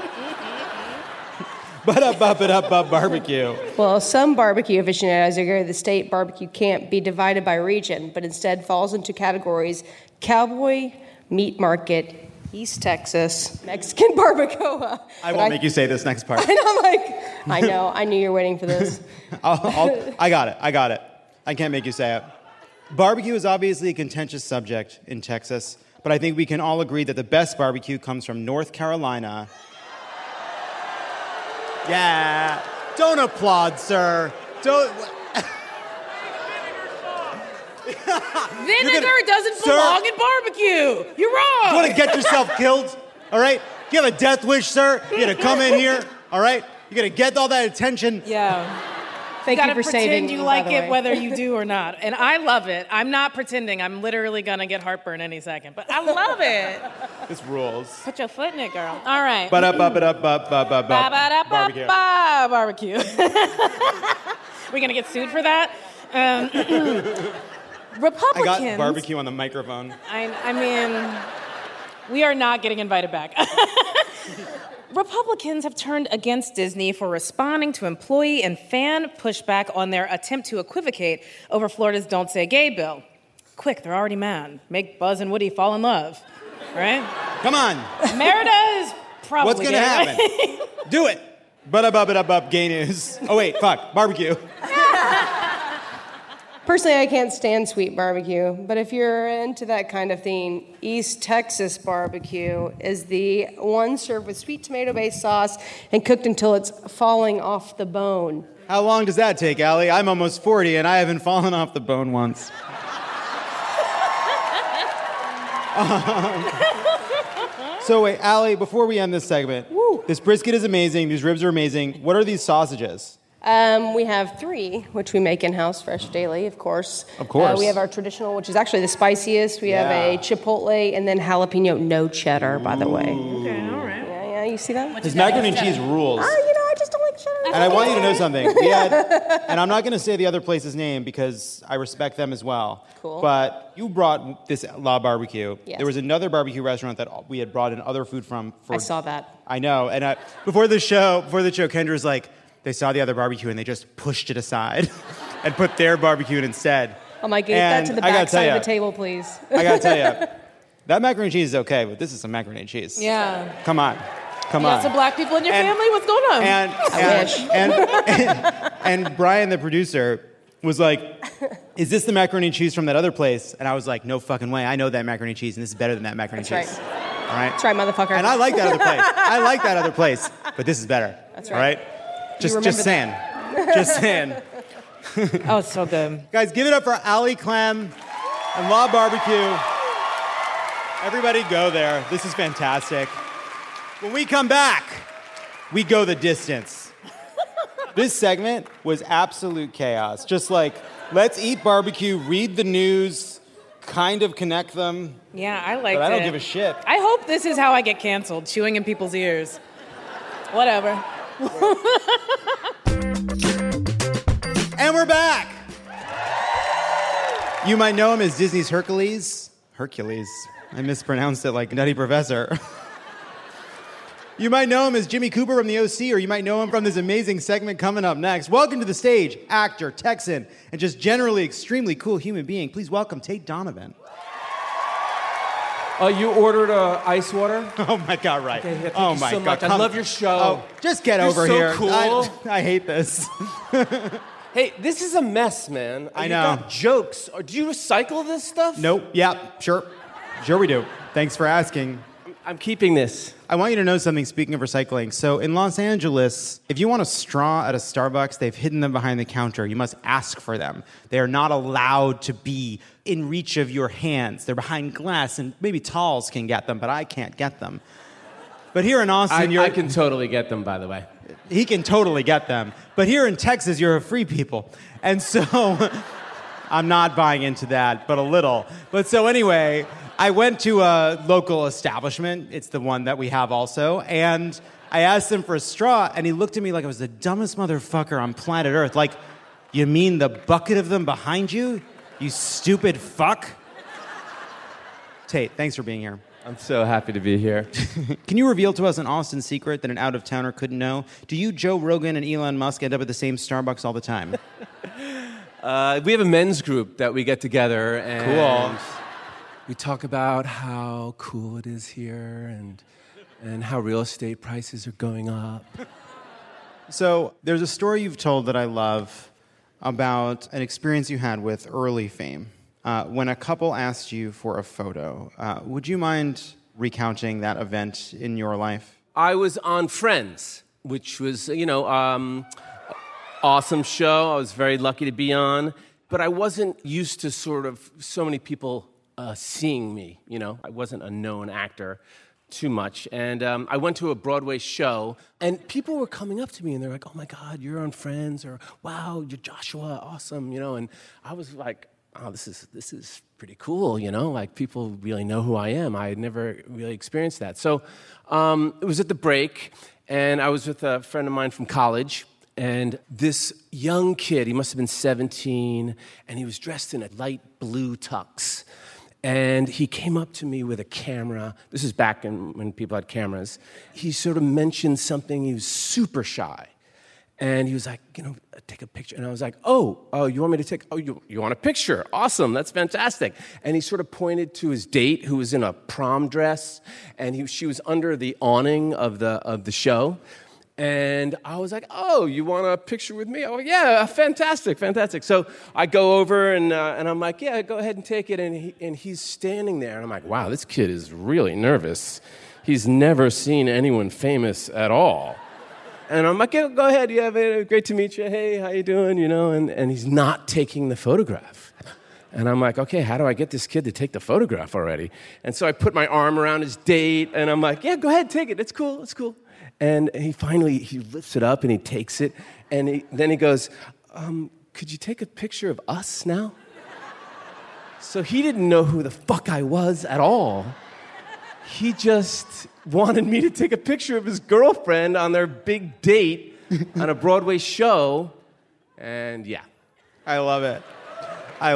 S1: Barbecue.
S7: Well, some barbecue aficionados agree the state barbecue can't be divided by region, but instead falls into categories: cowboy, meat market, East Texas, Mexican barbacoa.
S1: I won't make you say this next part.
S7: And I'm like, I know, I knew you were waiting for this.
S1: I got it. I can't make you say it. Barbecue is obviously a contentious subject in Texas, but I think we can all agree that the best barbecue comes from North Carolina. Yeah. Don't applaud, sir. Don't.
S8: Vinegar doesn't belong in barbecue. You're wrong.
S1: You want to get yourself killed? All right? You have a death wish, sir? You got to come in here, all right? You got to get all that attention.
S8: Yeah.
S7: Thank you for saving
S8: pretend you
S7: me,
S8: like
S7: by the
S8: it
S7: way.
S8: whether you do or not. And I love it. I'm not pretending. I'm literally going to get heartburn any second. But I love it.
S1: This rules.
S8: Put your foot in it, girl. All right.
S1: Barbecue.
S8: Barbecue. We going to get sued for that? Republicans.
S1: I got barbecue on the microphone.
S8: I mean, we are not getting invited back. Republicans have turned against Disney for responding to employee and fan pushback on their attempt to equivocate over Florida's Don't Say Gay bill. Quick, they're already mad. Make Buzz and Woody fall in love, right?
S1: Come on.
S8: Merida is probably
S1: What's going to happen? Do it. Gay news. Oh, wait, fuck. Barbecue.
S7: Personally, I can't stand sweet barbecue, but if you're into that kind of thing, East Texas barbecue is the one served with sweet tomato-based sauce and cooked until it's falling off the bone.
S1: How long does that take, Allie? I'm almost 40 and I haven't fallen off the bone once. So wait, Allie, before we end this segment, this brisket is amazing, these ribs are amazing. What are these sausages?
S7: We have 3, which we make in-house, fresh daily, of course.
S1: Of course.
S7: We have our traditional, which is actually the spiciest. We have a chipotle, and then jalapeno, no cheddar, by the way.
S8: Okay, all right.
S7: Yeah, you see that?
S1: This macaroni and cheese rules.
S7: I just don't like cheddar.
S1: And I want you to know something. We had, and I'm not going to say the other place's name because I respect them as well.
S7: Cool.
S1: But you brought this La Barbecue.
S7: Yes.
S1: There was another barbecue restaurant that we had brought in other food from.
S7: I saw that.
S1: I know. And before the show, Kendra's like, they saw the other barbecue and they just pushed it aside and put their barbecue in instead.
S7: I'm like, get that to the back side of the table, please.
S1: I got to tell you, that macaroni and cheese is okay, but this is some macaroni and cheese.
S8: Yeah.
S1: Come on.
S8: You got some black people in your family? What's going on?
S7: I wish.
S1: And Brian, the producer, was like, is this the macaroni and cheese from that other place? And I was like, no fucking way. I know that macaroni and cheese, and this is better than that macaroni and cheese.
S7: Right.
S1: All right?
S7: That's right, motherfucker.
S1: And I like that other place. But this is better.
S7: That's
S1: All
S7: right.
S1: right? Just saying. Just saying.
S8: Oh, it's so good.
S1: Guys, give it up for Allie Clem and La Barbecue. Everybody go there. This is fantastic. When we come back, we go the distance. This segment was absolute chaos. Just like, let's eat barbecue, read the news, kind of connect them.
S8: Yeah, I liked it.
S1: But I don't give a shit.
S8: I hope this is how I get canceled, chewing in people's ears. Whatever.
S1: And we're back. You might know him as Disney's Hercules. I mispronounced it like Nutty Professor. You might know him as Jimmy Cooper from the OC, or you might know him from this amazing segment coming up next. Welcome to the stage, actor, Texan, and just generally extremely cool human being. Please welcome Tate Donovan.
S9: You ordered ice water?
S1: Oh my God, right.
S9: Okay, yeah, thank
S1: oh
S9: you
S1: my
S9: so
S1: God.
S9: much. I love your show.
S1: Oh, just get
S9: You're
S1: over
S9: so
S1: here.
S9: cool.
S1: I hate this.
S9: Hey, this is a mess, man.
S1: I
S9: You
S1: know.
S9: got jokes. Do you recycle this stuff?
S1: Nope. Yeah, sure. Sure we do. Thanks for asking.
S9: I'm keeping this.
S1: I want you to know something, speaking of recycling. So in Los Angeles, if you want a straw at a Starbucks, they've hidden them behind the counter. You must ask for them. They are not allowed to be in reach of your hands. They're behind glass, and maybe Talls can get them, but I can't get them. But here in Austin,
S9: I can totally get them, by the way.
S1: He can totally get them. But here in Texas, you're a free people. And so I'm not buying into that, but a little. But so anyway, I went to a local establishment. It's the one that we have also. And I asked him for a straw, and he looked at me like I was the dumbest motherfucker on planet Earth. Like, you mean the bucket of them behind you? You stupid fuck? Tate, thanks for being here.
S9: I'm so happy to be here.
S1: Can you reveal to us an Austin secret that an out-of-towner couldn't know? Do you, Joe Rogan, and Elon Musk end up at the same Starbucks all the time?
S9: We have a men's group that we get together, and
S1: Cool.
S9: we talk about how cool it is here and how real estate prices are going up.
S1: So there's a story you've told that I love about an experience you had with early fame. When a couple asked you for a photo, would you mind recounting that event in your life?
S9: I was on Friends, which was, awesome show. I was very lucky to be on, but I wasn't used to sort of so many people seeing me, I wasn't a known actor too much. And I went to a Broadway show, and people were coming up to me, and they're like, oh, my God, you're on Friends, or wow, you're Joshua, awesome, and I was like, oh, this is pretty cool, like people really know who I am. I had never really experienced that. So it was at the break, and I was with a friend of mine from college, and this young kid, he must have been 17, and he was dressed in a light blue tux. And he came up to me with a camera. This is back when people had cameras. He sort of mentioned something. He was super shy. And he was like, take a picture. And I was like, oh, you want me to take, you want a picture? Awesome, that's fantastic. And he sort of pointed to his date, who was in a prom dress, and she was under the awning of the show. And I was like, oh, you want a picture with me? Oh, yeah, fantastic. So I go over, and I'm like, yeah, go ahead and take it. And he's standing there, and I'm like, wow, this kid is really nervous. He's never seen anyone famous at all. And I'm like, yeah, go ahead, yeah, great to meet you. Hey, how you doing? And he's not taking the photograph. And I'm like, okay, how do I get this kid to take the photograph already? And so I put my arm around his date, and I'm like, yeah, go ahead, take it. It's cool. And he lifts it up, and he takes it, and then he goes, could you take a picture of us now? So he didn't know who the fuck I was at all. He just wanted me to take a picture of his girlfriend on their big date on a Broadway show, and yeah.
S1: I love it. I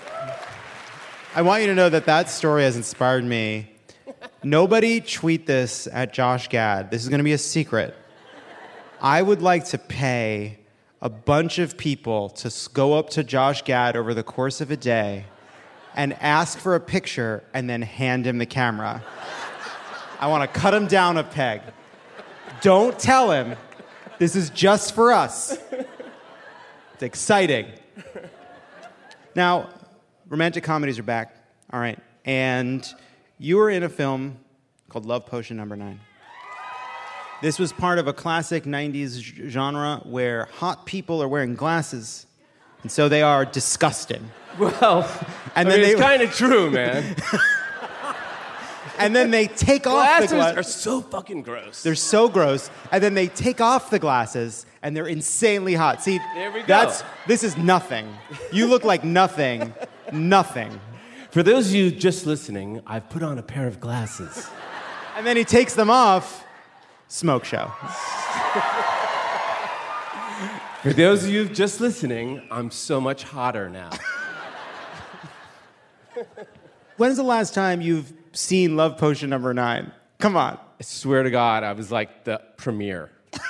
S1: want you to know that story has inspired me. Nobody tweet this at Josh Gad. This is going to be a secret. I would like to pay a bunch of people to go up to Josh Gad over the course of a day and ask for a picture and then hand him the camera. I want to cut him down a peg. Don't tell him. This is just for us. It's exciting. Now, romantic comedies are back. All right. And you were in a film called Love Potion No. 9. This was part of a classic 90s genre where hot people are wearing glasses, and so they are disgusting.
S9: Well, it's kind of true, man.
S1: And then they take off the glasses.
S9: Glasses are so fucking gross.
S1: They're so gross. And then they take off the glasses, and they're insanely hot. See,
S9: there we go.
S1: This is nothing. You look like nothing. Nothing.
S9: For those of you just listening, I've put on a pair of glasses.
S1: And then he takes them off. Smoke show.
S9: For those of you just listening, I'm so much hotter now.
S1: When's the last time you've seen Love Potion No. 9? Come on.
S9: I swear to God, I was like the premiere.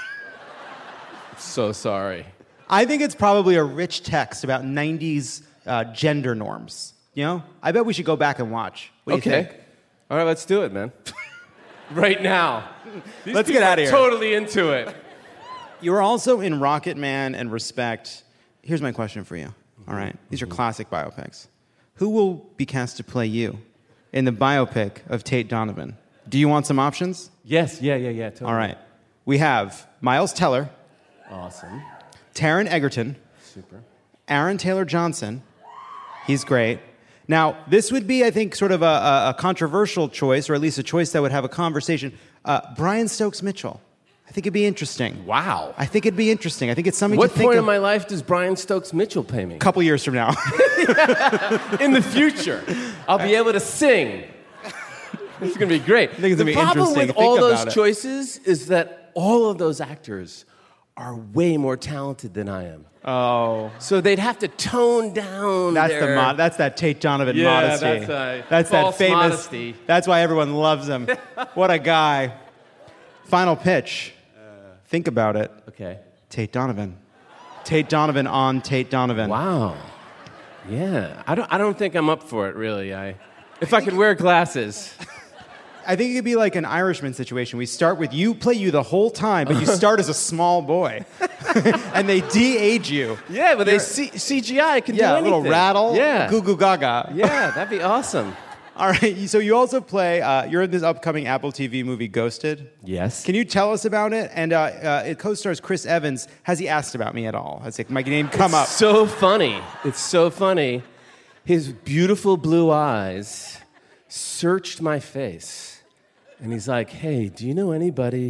S9: So sorry.
S1: I think it's probably a rich text about 90s gender norms. I bet we should go back and watch. What do you think?
S9: All right, let's do it, man. Right now.
S1: Let's get out of here.
S9: Totally into it.
S1: You were also in Rocket Man and Respect. Here's my question for you. All right. These are classic biopics. Who will be cast to play you in the biopic of Tate Donovan? Do you want some options?
S9: Yes, yeah, totally.
S1: All right. We have Miles Teller,
S9: Awesome.
S1: Taron Egerton,
S9: Super.
S1: Aaron Taylor Johnson. He's great. Now, this would be, I think, sort of a controversial choice, or at least a choice that would have a conversation. Brian Stokes Mitchell. I think it'd be interesting.
S9: Wow.
S1: I think it'd be interesting. I think it's something
S9: What
S1: to think
S9: point
S1: of.
S9: in my life does Brian Stokes Mitchell pay me?
S1: A couple years from now.
S9: In the future, I'll be able to sing. This is going to be great.
S1: I think it's gonna be
S9: the problem
S1: interesting.
S9: with
S1: Think
S9: all
S1: about
S9: those
S1: it.
S9: choices is that all of those actors are way more talented than I am.
S1: Oh.
S9: So they'd have to tone down their...
S1: That's that Tate Donovan
S9: Yeah,
S1: modesty.
S9: that's
S1: that
S9: false
S1: famous.
S9: modesty.
S1: That's why everyone loves him. What a guy. Final pitch. Think about it.
S9: Okay.
S1: Tate Donovan. Tate Donovan on Tate Donovan.
S9: Wow. Yeah. I don't think I'm up for it, really. If I could wear glasses.
S1: I think it could be like an Irishman situation. We start with you play you the whole time, but you start as a small boy. And they de-age you.
S9: Yeah, but CGI can do
S1: Yeah, a
S9: anything.
S1: little rattle.
S9: Yeah.
S1: Goo goo gaga.
S9: Yeah, that'd be awesome.
S1: All right, so you also play, you're in this upcoming Apple TV movie, Ghosted.
S9: Yes.
S1: Can you tell us about it? And it co-stars Chris Evans. Has he asked about me at all? Has my name come up?
S9: So funny. It's so funny. His beautiful blue eyes searched my face. And he's like, hey, do you know anybody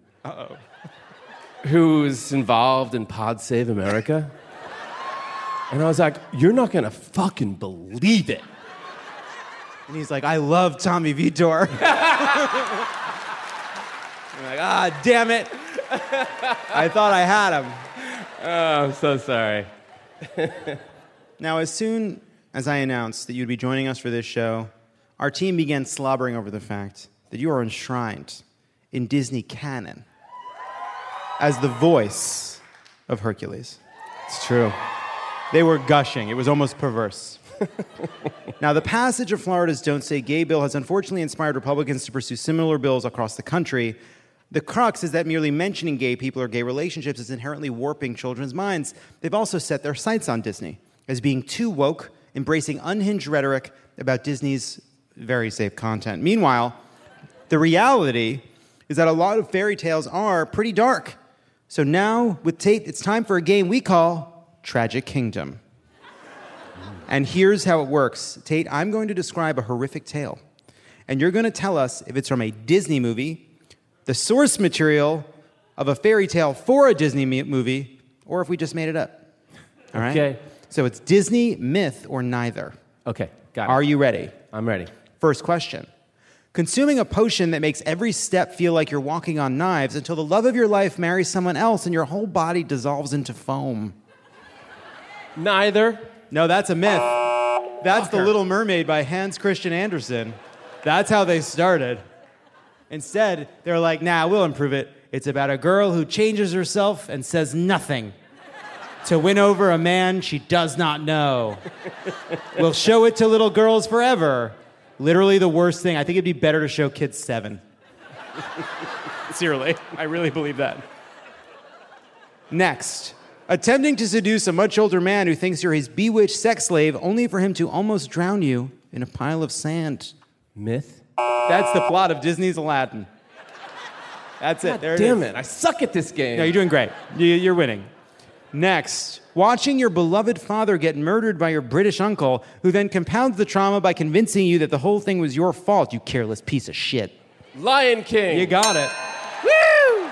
S9: who's involved in Pod Save America? And I was like, you're not going to fucking believe it.
S1: And he's like, I love Tommy Vitor. I'm like, damn it. I thought I had him.
S9: Oh, I'm so sorry.
S1: Now, as soon as I announced that you'd be joining us for this show, our team began slobbering over the fact that you are enshrined in Disney canon as the voice of Hercules.
S9: It's true.
S1: They were gushing. It was almost perverse. Now, the passage of Florida's Don't Say Gay bill has unfortunately inspired Republicans to pursue similar bills across the country. The crux is that merely mentioning gay people or gay relationships is inherently warping children's minds. They've also set their sights on Disney as being too woke, embracing unhinged rhetoric about Disney's very safe content. Meanwhile, the reality is that a lot of fairy tales are pretty dark. So now, with Tate, it's time for a game we call Tragic Kingdom. And here's how it works. Tate, I'm going to describe a horrific tale. And you're going to tell us if it's from a Disney movie, the source material of a fairy tale for a Disney movie, or if we just made it up. All right?
S9: Okay.
S1: So it's Disney, myth, or neither.
S9: Okay, got it.
S1: Are you ready?
S9: I'm ready.
S1: First question. Consuming a potion that makes every step feel like you're walking on knives until the love of your life marries someone else and your whole body dissolves into foam.
S9: Neither.
S1: No, that's a myth. That's The Little Mermaid by Hans Christian Andersen. That's how they started. Instead, they're like, nah, we'll improve it. It's about a girl who changes herself and says nothing to win over a man she does not know. We'll show it to little girls forever. Literally the worst thing. I think it'd be better to show kids 7. Seriously, I really believe that. Next. Attempting to seduce a much older man who thinks you're his bewitched sex slave only for him to almost drown you in a pile of sand.
S9: Myth.
S1: That's the plot of Disney's Aladdin. That's it. There it is.
S9: Damn it, I suck at this game.
S1: No, you're doing great. You're winning. Next, watching your beloved father get murdered by your British uncle, who then compounds the trauma by convincing you that the whole thing was your fault, you careless piece of shit.
S9: Lion King.
S1: You got it. Woo!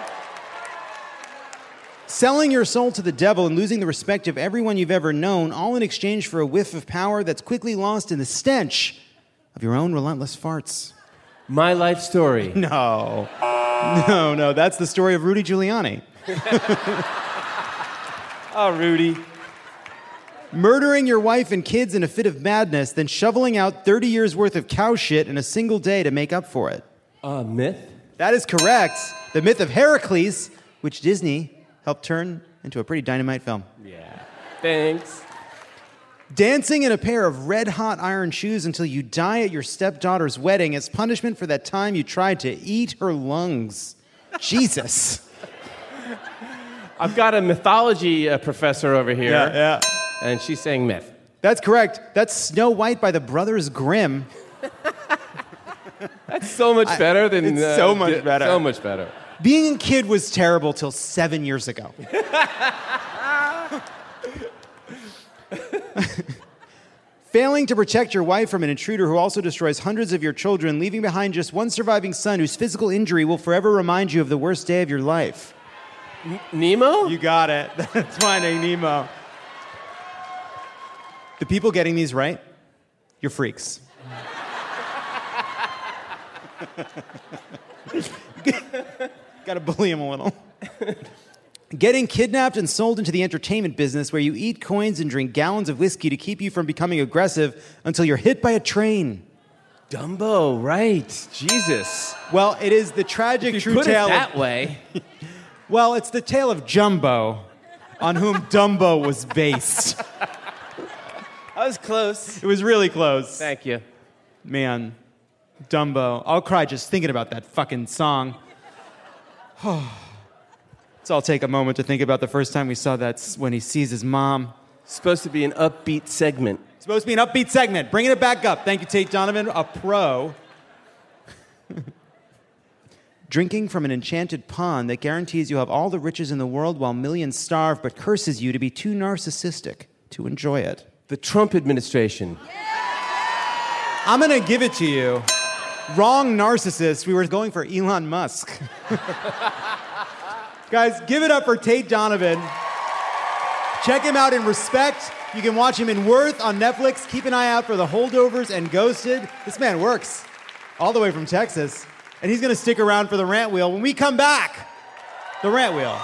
S1: Selling your soul to the devil and losing the respect of everyone you've ever known, all in exchange for a whiff of power that's quickly lost in the stench of your own relentless farts.
S9: My Life Story.
S1: No, that's the story of Rudy Giuliani. Oh, Rudy. Murdering your wife and kids in a fit of madness, then shoveling out 30 years' worth of cow shit in a single day to make up for it.
S9: Myth?
S1: That is correct. The myth of Heracles, which Disney helped turn into a pretty dynamite film.
S9: Yeah. Thanks.
S1: Dancing in a pair of red-hot iron shoes until you die at your stepdaughter's wedding as punishment for that time you tried to eat her lungs. Jesus.
S9: I've got a mythology professor over here.
S1: Yeah.
S9: And she's saying myth.
S1: That's correct. That's Snow White by the Brothers Grimm.
S9: That's so much better than...
S1: It's so much better.
S9: So much better.
S1: Being a kid was terrible till 7 years ago. Failing to protect your wife from an intruder who also destroys hundreds of your children, leaving behind just one surviving son whose physical injury will forever remind you of the worst day of your life.
S9: Nemo?
S1: You got it. That's Finding Nemo. The people getting these right, you're freaks. Gotta bully him a little. Getting kidnapped and sold into the entertainment business where you eat coins and drink gallons of whiskey to keep you from becoming aggressive until you're hit by a train.
S9: Dumbo, right. Jesus.
S1: Well, it is the tragic
S9: If you
S1: true
S9: put it
S1: tale
S9: that way.
S1: Well, it's the tale of Jumbo, on whom Dumbo was based.
S9: I was close.
S1: It was really close.
S9: Thank you.
S1: Man, Dumbo. I'll cry just thinking about that fucking song. Let's all take a moment to think about the first time we saw that when he sees his mom.
S9: Supposed to be an upbeat segment.
S1: Supposed to be an upbeat segment. Bringing it back up. Thank you, Tate Donovan, a pro. Drinking from an enchanted pond that guarantees you have all the riches in the world while millions starve, but curses you to be too narcissistic to enjoy it.
S9: The Trump administration.
S1: I'm going to give it to you. Wrong narcissist. We were going for Elon Musk. Guys, give it up for Tate Donovan. Check him out in Respect. You can watch him in Worth on Netflix. Keep an eye out for The Holdovers and Ghosted. This man works all the way from Texas. And he's going to stick around for the Rant Wheel. When we come back, the Rant Wheel.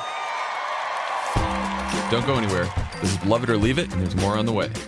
S6: Don't go anywhere. This is Love It or Leave It, and there's more on the way.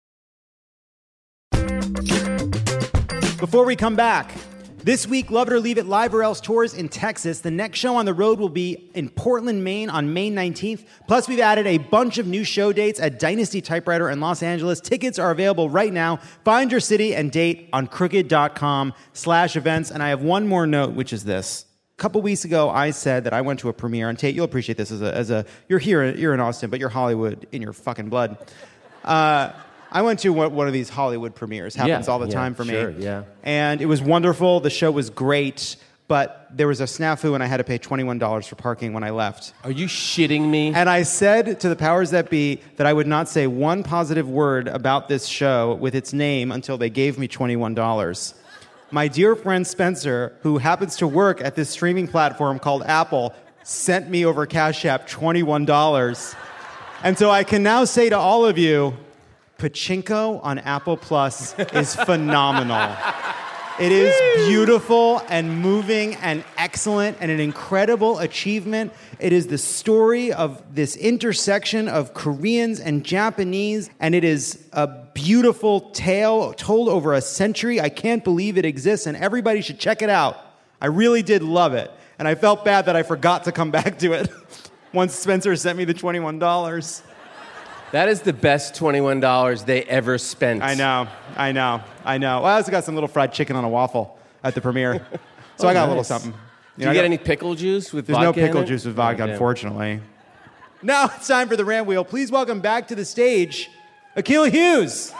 S1: Before we come back, this week, Love It or Leave It Live or Else tours in Texas. The next show on the road will be in Portland, Maine on May 19th. Plus, we've added a bunch of new show dates at Dynasty Typewriter in Los Angeles. Tickets are available right now. Find your city and date on crooked.com/events. And I have one more note, which is this. A couple weeks ago, I said that I went to a premiere, and Tate, you'll appreciate this you're in Austin, but you're Hollywood in your fucking blood. I went to one of these Hollywood premieres. Happens all the time for me.
S9: Sure, yeah.
S1: And it was wonderful. The show was great, but there was a snafu and I had to pay $21 for parking when I left.
S9: Are you shitting me?
S1: And I said to the powers that be that I would not say one positive word about this show with its name until they gave me $21. My dear friend Spencer, who happens to work at this streaming platform called Apple, sent me over Cash App $21. And so I can now say to all of you, Pachinko on Apple Plus is phenomenal. It is beautiful and moving and excellent and an incredible achievement. It is the story of this intersection of Koreans and Japanese, and it is a beautiful tale told over a century. I can't believe it exists, and everybody should check it out. I really did love it, and I felt bad that I forgot to come back to it once Spencer sent me the $21.
S9: That is the best $21 they ever spent.
S1: I know. Well, I also got some little fried chicken on a waffle at the premiere. So I got a little something.
S9: Did you get any pickle juice with
S1: There's
S9: vodka?
S1: no pickle juice with vodka, unfortunately. Now it's time for the Rant Wheel. Please welcome back to the stage, Akil Hughes.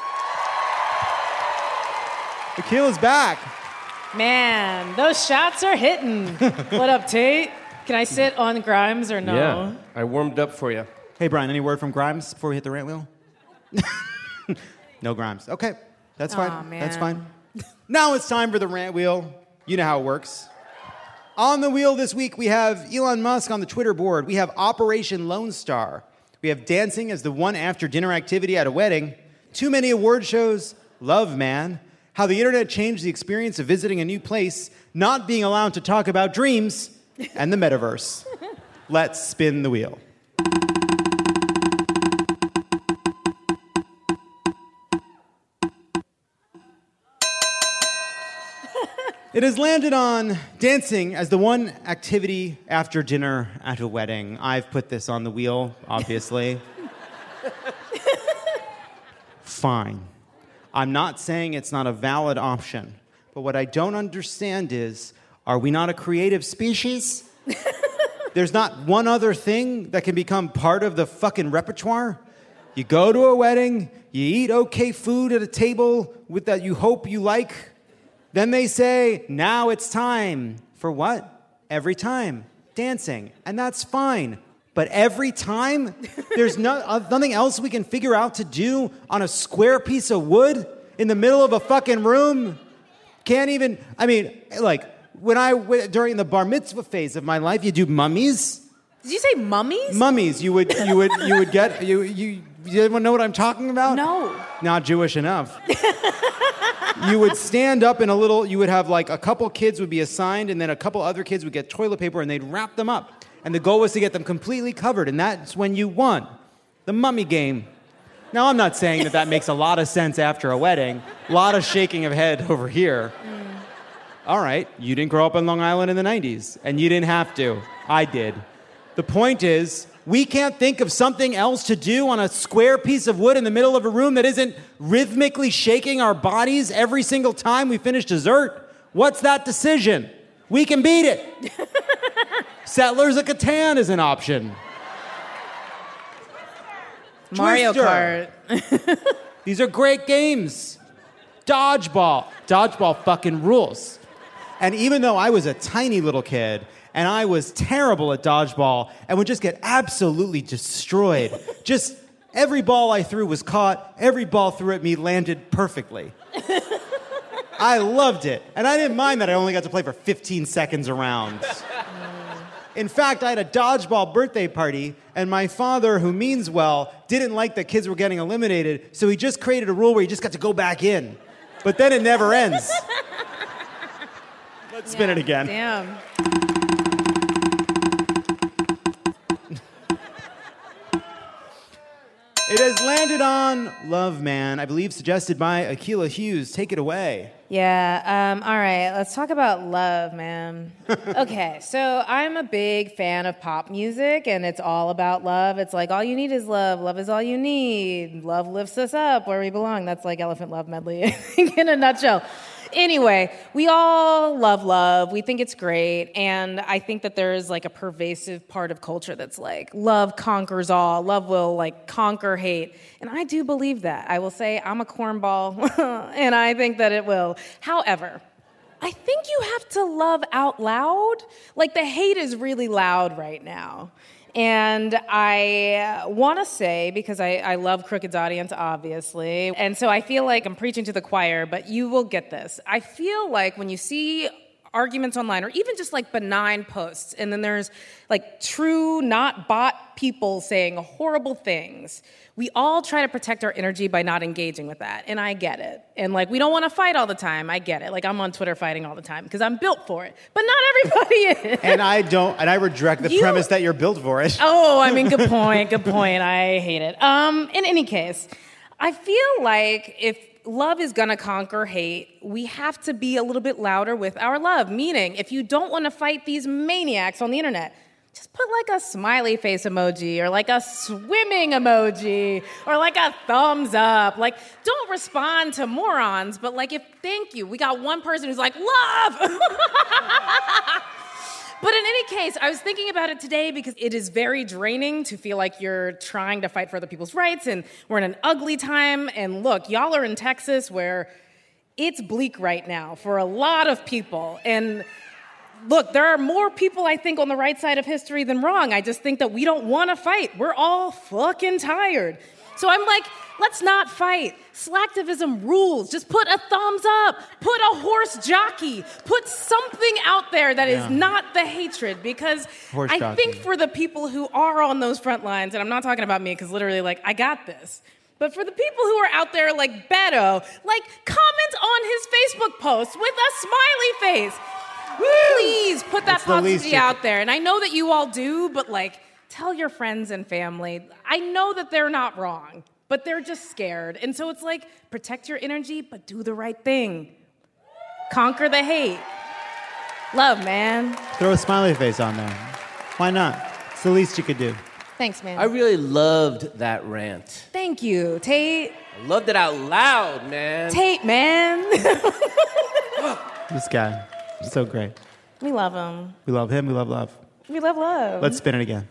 S1: Akil is back.
S8: Man, those shots are hitting. What up, Tate? Can I sit on Grimes or no?
S9: Yeah, I warmed up for you.
S1: Hey, Brian, any word from Grimes before we hit the Rant Wheel? No Grimes. Okay, that's fine.
S8: Aw, man.
S1: That's fine. Now it's time for the Rant Wheel. You know how it works. On the wheel this week, we have Elon Musk on the Twitter board. We have Operation Lone Star. We have dancing as the one after-dinner activity at a wedding. Too many award shows. Love, man. How the internet changed the experience of visiting a new place. Not being allowed to talk about dreams. And the metaverse. Let's spin the wheel. It has landed on dancing as the one activity after dinner at a wedding. I've put this on the wheel, obviously. fine. I'm not saying it's not a valid option. But what I don't understand is, are we not a creative species? There's not one other thing that can become part of the fucking repertoire? You go to a wedding, you eat okay food at a table with that you hope you like. Then they say, now it's time. For what? Every time. Dancing. And that's fine. But every time, there's nothing else we can figure out to do on a square piece of wood in the middle of a fucking room? Can't even, during the bar mitzvah phase of my life, you do mummies.
S8: Did you say mummies?
S1: Mummies. You would get, you anyone know what I'm talking about?
S8: No.
S1: Not Jewish enough. You would stand up in you would have like a couple kids would be assigned, and then a couple other kids would get toilet paper and they'd wrap them up. And the goal was to get them completely covered, and that's when you won. The mummy game. Now, I'm not saying that makes a lot of sense after a wedding. A lot of shaking of head over here. All right, you didn't grow up on Long Island in the 90s, and you didn't have to. I did. The point is, we can't think of something else to do on a square piece of wood in the middle of a room that isn't rhythmically shaking our bodies every single time we finish dessert. What's that decision? We can beat it. Settlers of Catan is an option.
S8: Mario
S1: Twister.
S8: Kart.
S1: These are great games. Dodgeball. Dodgeball fucking rules. And even though I was a tiny little kid and I was terrible at dodgeball and would just get absolutely destroyed, just every ball I threw was caught, every ball threw at me landed perfectly. I loved it. And I didn't mind that I only got to play for 15 seconds a round. In fact, I had a dodgeball birthday party, and my father, who means well, didn't like that kids were getting eliminated, so he just created a rule where you just got to go back in. But then it never ends. Let's spin it again.
S8: Damn.
S1: It has landed on Love Man, I believe suggested by Akilah Hughes. Take it away.
S8: Yeah, all right, let's talk about love, man. Okay, so I'm a big fan of pop music, and it's all about love. It's like, all you need is love. Love is all you need. Love lifts us up where we belong. That's like Elephant Love Medley in a nutshell. Anyway, we all love love. We think it's great. And I think that there's like a pervasive part of culture that's like, love conquers all. Love will like conquer hate. And I do believe that. I will say I'm a cornball, and I think that it will. However, I think you have to love out loud. Like, the hate is really loud right now. And I want to say, because I love Crooked's audience, obviously, and so I feel like I'm preaching to the choir, but you will get this. I feel like when you see arguments online, or even just like benign posts, and then there's like true, not bot people saying horrible things, we all try to protect our energy by not engaging with that, and I get it. And like, we don't want to fight all the time, I get it. Like, I'm on Twitter fighting all the time because I'm built for it, but not everybody is.
S1: And I reject the premise that you're built for it.
S8: Oh, I mean, good point. I hate it. In any case, I feel like if love is gonna conquer hate, we have to be a little bit louder with our love. Meaning, if you don't want to fight these maniacs on the internet, just put like a smiley face emoji, or like a swimming emoji, or like a thumbs up. Like, don't respond to morons, but like, thank you. We got one person who's like, love! But in any case, I was thinking about it today because it is very draining to feel like you're trying to fight for other people's rights, and we're in an ugly time. And look, y'all are in Texas where it's bleak right now for a lot of people. And look, there are more people, I think, on the right side of history than wrong. I just think that we don't want to fight. We're all fucking tired. So I'm like, let's not fight. Slacktivism rules. Just put a thumbs up. Put a horse jockey. Put something out there that is not the hatred. Because I think for the people who are on those front lines, and I'm not talking about me because literally, like, I got this. But for the people who are out there like Beto, like, comment on his Facebook post with a smiley face. Please put that positivity out there. And I know that you all do, but like, tell your friends and family. I know that they're not wrong, but they're just scared. And so it's like, protect your energy, but do the right thing. Conquer the hate. Love, man.
S1: Throw a smiley face on there. Why not? It's the least you could do.
S8: Thanks, man.
S9: I really loved that rant.
S8: Thank you, Tate.
S9: I loved it out loud, man.
S8: Tate, man.
S1: This guy, so great.
S8: We love him.
S1: We love him. We love love.
S8: We love love.
S1: Let's spin it again.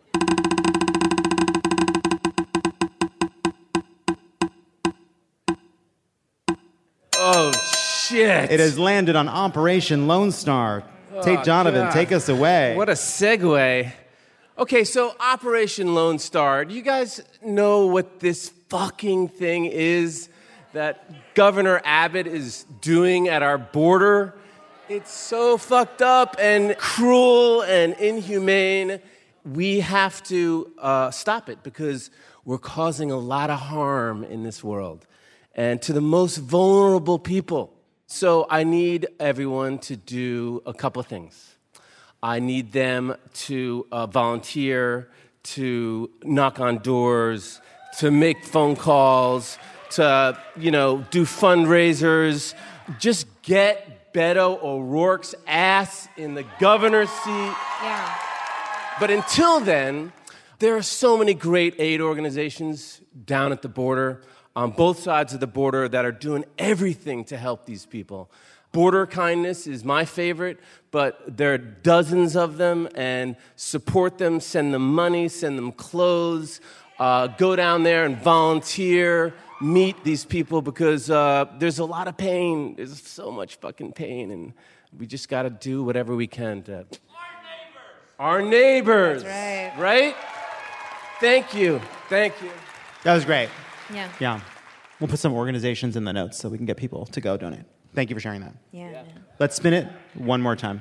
S9: Oh, shit.
S1: It has landed on Operation Lone Star. Tate Donovan,
S9: God.
S1: take us away.
S9: What a segue. Okay, so Operation Lone Star. Do you guys know what this fucking thing is that Governor Abbott is doing at our border? It's so fucked up and cruel and inhumane. We have to stop it because we're causing a lot of harm in this world and to the most vulnerable people. So I need everyone to do a couple of things. I need them to volunteer, to knock on doors, to make phone calls, to, do fundraisers. Just get Beto O'Rourke's ass in the governor's seat.
S8: Yeah.
S9: But until then, there are so many great aid organizations down at the border, on both sides of the border, that are doing everything to help these people. Border Kindness is my favorite, but there are dozens of them, and support them, send them money, send them clothes, go down there and volunteer, meet these people, because there's a lot of pain. There's so much fucking pain, and we just got to do whatever we can to... Our neighbors.
S8: That's right.
S9: Right? Thank you. Thank you.
S1: That was great.
S8: Yeah.
S1: Yeah. We'll put some organizations in the notes so we can get people to go donate. Thank you for sharing that.
S8: Yeah.
S1: Let's spin it one more time.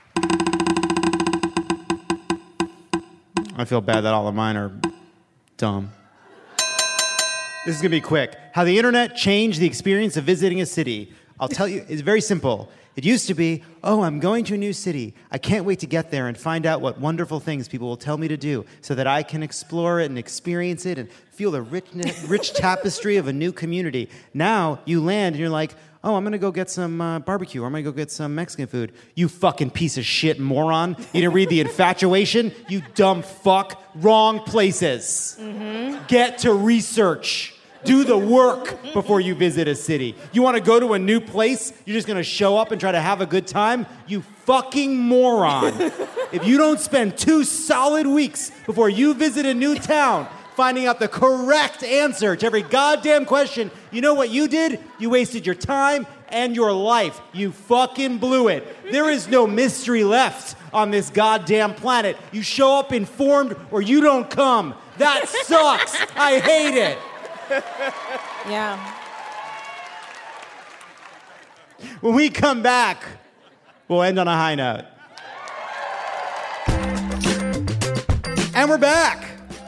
S1: I feel bad that all of mine are dumb. This is going to be quick. How the internet changed the experience of visiting a city. I'll tell you, it's very simple. It used to be, I'm going to a new city. I can't wait to get there and find out what wonderful things people will tell me to do so that I can explore it and experience it and feel the rich tapestry of a new community. Now you land and you're like, I'm going to go get some barbecue, or I'm going to go get some Mexican food. You fucking piece of shit moron. You didn't read The Infatuation? You dumb fuck. Wrong places. Mm-hmm. Get to research. Do the work before you visit a city. You want to go to a new place? You're just going to show up and try to have a good time? You fucking moron. If you don't spend 2 solid weeks before you visit a new town finding out the correct answer to every goddamn question, you know what you did? You wasted your time and your life. You fucking blew it. There is no mystery left on this goddamn planet. You show up informed or you don't come. That sucks. I hate it.
S8: Yeah.
S1: When we come back, we'll end on a high note. And we're back.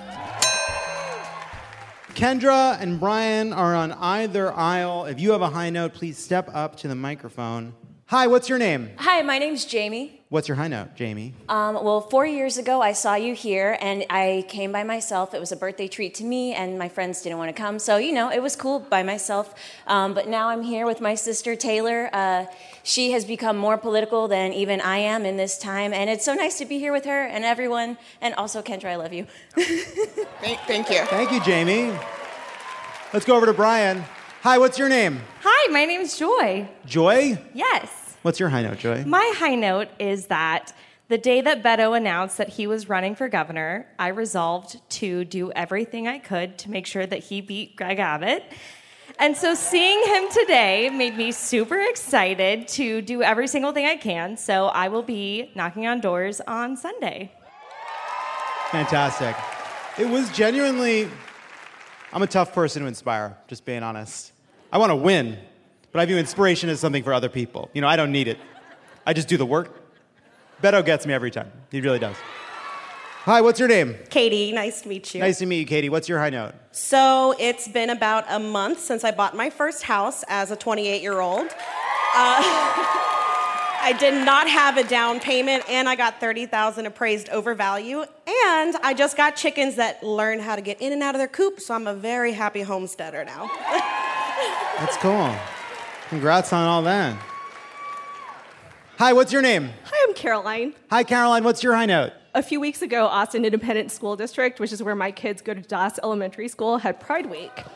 S1: Kendra and Brian are on either aisle. If you have a high note, please step up to the microphone. Hi, what's your name?
S10: Hi, my name's Jamie.
S1: What's your high note, Jamie?
S10: Well, 4 years ago, I saw you here, and I came by myself. It was a birthday treat to me, and my friends didn't want to come. So, it was cool by myself. But now I'm here with my sister, Taylor. She has become more political than even I am in this time, and it's so nice to be here with her and everyone. And also, Kendra, I love you.
S11: Thank you.
S1: Thank you, Jamie. Let's go over to Brian. Hi, what's your name?
S12: Hi, my name is Joy.
S1: Joy?
S12: Yes.
S1: What's your high note, Joy?
S12: My high note is that the day that Beto announced that he was running for governor, I resolved to do everything I could to make sure that he beat Greg Abbott. And so seeing him today made me super excited to do every single thing I can. So I will be knocking on doors on Sunday.
S1: Fantastic. It was genuinely... I'm a tough person to inspire, just being honest. I want to win, but I view inspiration as something for other people. I don't need it. I just do the work. Beto gets me every time. He really does. Hi, what's your name?
S13: Katie, nice to meet you.
S1: Nice to meet you, Katie. What's your high note?
S13: So it's been about a month since I bought my first house as a 28-year-old. I did not have a down payment, and I got $30,000 appraised over value, and I just got chickens that learn how to get in and out of their coop, so I'm a very happy homesteader now.
S1: That's cool. Congrats on all that. Hi, what's your name?
S14: Hi, I'm Caroline.
S1: Hi, Caroline. What's your high note?
S14: A few weeks ago, Austin Independent School District, which is where my kids go to Das Elementary School, had Pride Week.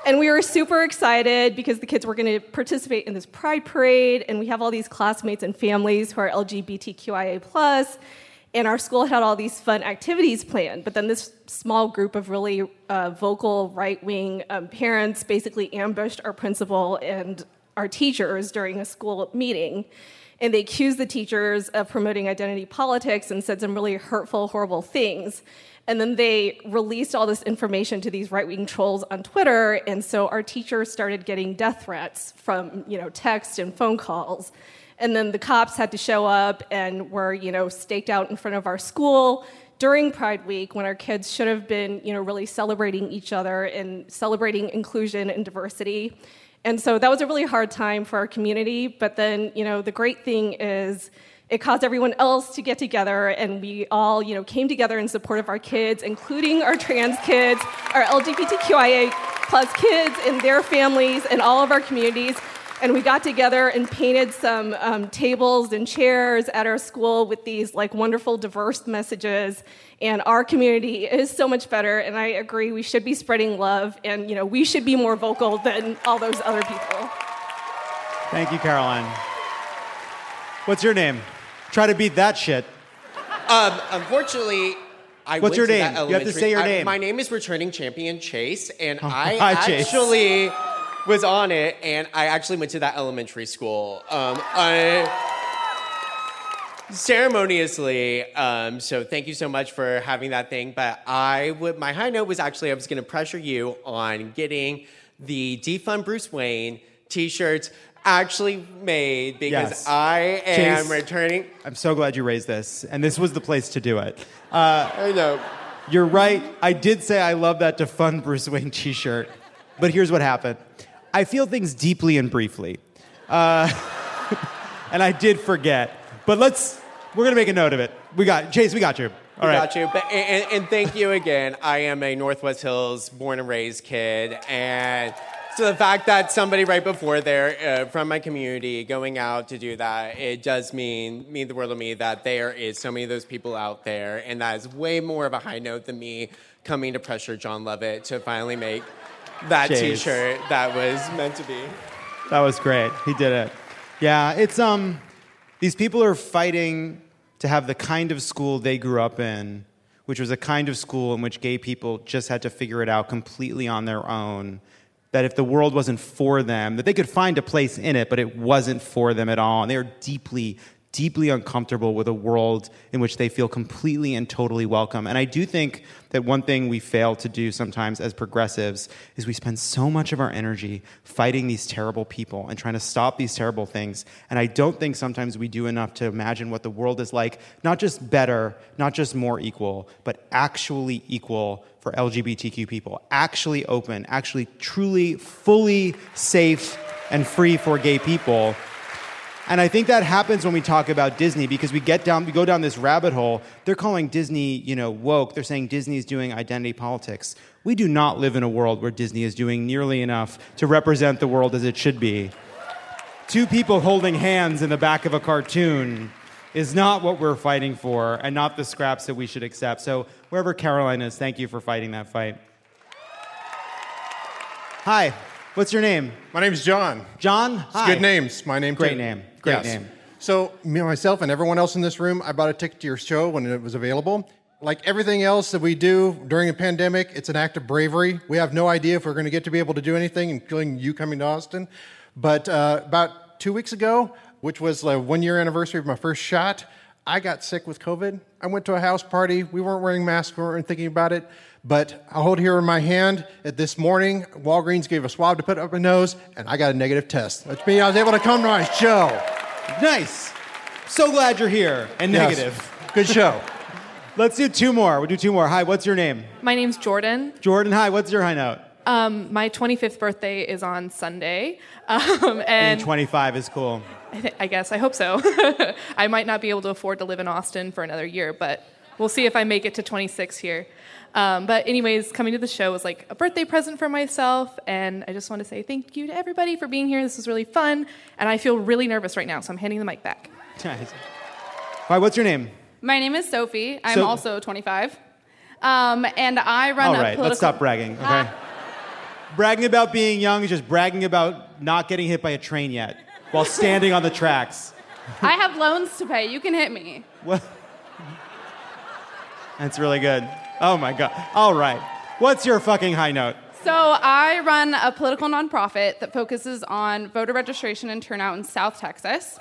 S14: And we were super excited because the kids were going to participate in this pride parade, and we have all these classmates and families who are LGBTQIA+, and our school had all these fun activities planned. But then this small group of really vocal right-wing parents basically ambushed our principal and our teachers during a school meeting. And they accused the teachers of promoting identity politics and said some really hurtful, horrible things. And then they released all this information to these right-wing trolls on Twitter, and so our teachers started getting death threats from, text and phone calls. And then the cops had to show up and were, staked out in front of our school during Pride Week when our kids should have been, really celebrating each other and celebrating inclusion and diversity. And so that was a really hard time for our community, but then, the great thing is it caused everyone else to get together, and we all, came together in support of our kids, including our trans kids, our LGBTQIA+ kids and their families and all of our communities. And we got together and painted some tables and chairs at our school with these wonderful, diverse messages. And our community is so much better. And I agree, we should be spreading love, and we should be more vocal than all those other people.
S1: Thank you, Caroline. What's your name? Try to beat that shit.
S15: Unfortunately,
S1: What's your name? You have to say your name.
S15: My name is returning champion Chase, and I
S1: hi, Chase.
S15: actually was on it, and I actually went to that elementary school. Ceremoniously, so thank you so much for having that thing. But my high note was actually I was going to pressure you on getting the Defund Bruce Wayne t-shirts actually made because
S1: Yes.
S15: I am
S1: Chase,
S15: returning.
S1: I'm so glad you raised this, and this was the place to do it.
S15: I know.
S1: You're right. I did say I love that Defund Bruce Wayne t-shirt, but here's what happened. I feel things deeply and briefly, and I did forget. But we're gonna make a note of it. Chase, we got you. All right.
S15: Got you. But, and thank you again. I am a Northwest Hills born and raised kid, and so the fact that somebody right before there from my community going out to do that, it does mean the world to me that there is so many of those people out there, and that is way more of a high note than me coming to pressure John Lovett to finally make that
S1: Chase.
S15: t-shirt that was meant to be.
S1: That was great. He did it. Yeah, it's these people are fighting to have the kind of school they grew up in, which was a kind of school in which gay people just had to figure it out completely on their own. That if the world wasn't for them, that they could find a place in it, but it wasn't for them at all. And they are deeply, deeply uncomfortable with a world in which they feel completely and totally welcome. And I do think that one thing we fail to do sometimes as progressives is we spend so much of our energy fighting these terrible people and trying to stop these terrible things. And I don't think sometimes we do enough to imagine what the world is like, not just better, not just more equal, but actually equal for LGBTQ people, actually open, actually truly, fully safe and free for gay people. And I think that happens when we talk about Disney because we go down this rabbit hole. They're calling Disney, woke. They're saying Disney is doing identity politics. We do not live in a world where Disney is doing nearly enough to represent the world as it should be. Two people holding hands in the back of a cartoon is not what we're fighting for and not the scraps that we should accept. So wherever Caroline is, thank you for fighting that fight. Hi, what's your name?
S16: My name's John.
S1: John? Hi.
S16: It's good names. My name
S1: Great
S16: too.
S1: name. Great
S16: Yes.
S1: name.
S16: So myself and everyone else in this room, I bought a ticket to your show when it was available. Like everything else that we do during a pandemic, it's an act of bravery. We have no idea if we're going to get to be able to do anything, including you coming to Austin. But about 2 weeks ago, which was the 1 year anniversary of my first shot, I got sick with COVID. I went to a house party. We weren't wearing masks. We weren't thinking about it. But I hold here in my hand at this morning, Walgreens gave a swab to put up my nose, and I got a negative test. Which means I was able to come to my show.
S1: Nice. So glad you're here and
S16: Yes.
S1: negative.
S16: Good show.
S1: Let's do two more. We'll do two more. Hi, what's your name?
S17: My name's Jordan.
S1: Jordan, hi, what's your high note?
S17: My 25th birthday is on Sunday. And
S1: Being 25 is cool.
S17: I guess, I hope so. I might not be able to afford to live in Austin for another year, but we'll see if I make it to 26 here. But anyways, coming to the show was like a birthday present for myself, and I just want to say thank you to everybody for being here. This was really fun, and I feel really nervous right now, so I'm handing the mic back.
S1: Hi, what's your name?
S18: My name is Sophie. I'm also 25. And I run
S1: All
S18: a
S1: right,
S18: political...
S1: let's stop bragging, okay? Bragging about being young is just bragging about not getting hit by a train yet while standing on the tracks.
S18: I have loans to pay. You can hit me.
S1: What? That's really good. Oh my God. All right. What's your fucking high note?
S18: So I run a political nonprofit that focuses on voter registration and turnout in South Texas.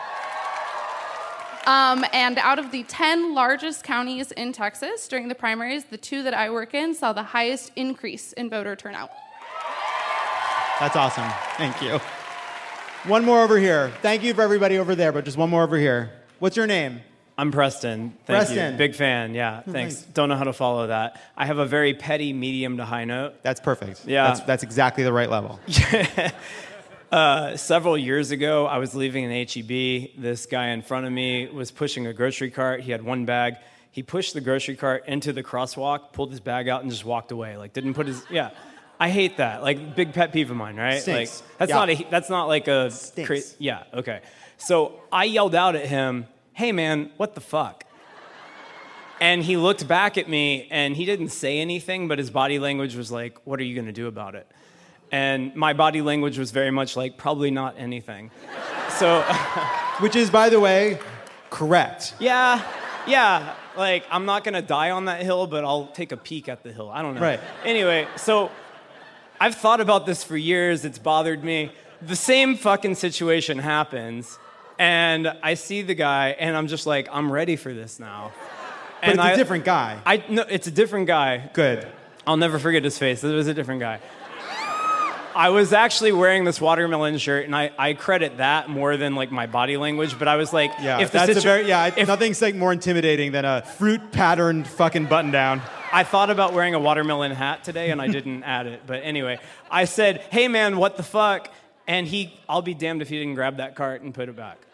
S18: And out of the 10 largest counties in Texas during the primaries, the 2 that I work in saw the highest increase in voter turnout.
S1: That's awesome. Thank you. One more over here. Thank you for everybody over there, but just one more over here. What's your name?
S19: I'm Preston. Thank
S1: Preston.
S19: you. Big fan. Yeah, thanks.
S1: Nice.
S19: Don't know how to follow that. I have a very petty medium to high note.
S1: That's perfect.
S19: Yeah.
S1: That's exactly the right level.
S19: Several years ago, I was leaving an H-E-B. This guy in front of me was pushing a grocery cart. He had one bag. He pushed the grocery cart into the crosswalk, pulled his bag out, and just walked away. Like, didn't put his... Yeah. I hate that. Like, big pet peeve of mine, right?
S1: Stinks.
S19: Like, that's not like a...
S1: Stinks.
S19: Yeah, okay. So I yelled out at him, "Hey, man, what the fuck?" And he looked back at me, and he didn't say anything, but his body language was like, "What are you going to do about it?" And my body language was very much like, probably not anything. So...
S1: Which is, by the way, correct.
S19: Yeah. Like, I'm not going to die on that hill, but I'll take a peek at the hill. I don't know.
S1: Right.
S19: Anyway, so I've thought about this for years. It's bothered me. The same fucking situation happens, and I see the guy, and I'm just like, I'm ready for this now.
S1: But it's a different guy.
S19: No, it's a different guy.
S1: Good.
S19: I'll never forget his face. It was a different guy. I was actually wearing this watermelon shirt, and I credit that more than like my body language. But I was like,
S1: nothing's like more intimidating than a fruit-patterned fucking button-down.
S19: I thought about wearing a watermelon hat today, and I didn't add it. But anyway, I said, "Hey man, what the fuck?" And I'll be damned if he didn't grab that cart and put it back.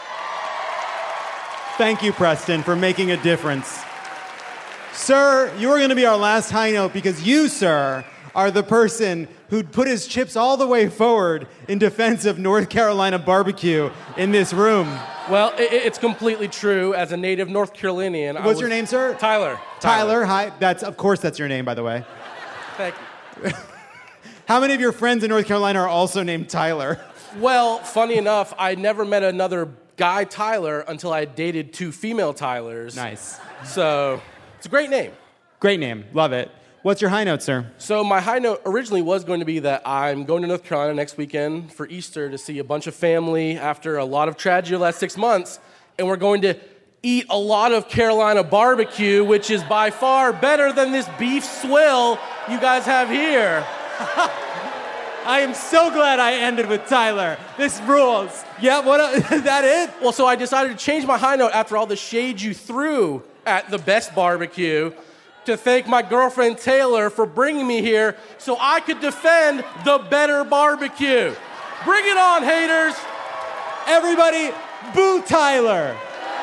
S1: Thank you, Preston, for making a difference. Sir, you are going to be our last high note because you, sir, are the person who'd put his chips all the way forward in defense of North Carolina barbecue in this room.
S20: Well, it's completely true. As a native North Carolinian,
S1: What's your name, sir?
S20: Tyler.
S1: Tyler, hi. Of course that's your name, by the way.
S20: Thank you.
S1: How many of your friends in North Carolina are also named Tyler?
S20: Well, funny enough, I never met another guy Tyler until I dated 2 female Tylers.
S1: Nice.
S20: So, it's a great name.
S1: Great name. Love it. What's your high note, sir?
S20: So my high note originally was going to be that I'm going to North Carolina next weekend for Easter to see a bunch of family after a lot of tragedy the last 6 months, and we're going to eat a lot of Carolina barbecue, which is by far better than this beef swill you guys have here.
S1: I am so glad I ended with Tyler. This rules. Yeah, is that it?
S20: Well, so I decided to change my high note after all the shade you threw at the best barbecue to thank my girlfriend Taylor for bringing me here so I could defend the better barbecue. Bring it on, haters.
S1: Everybody, boo Tyler.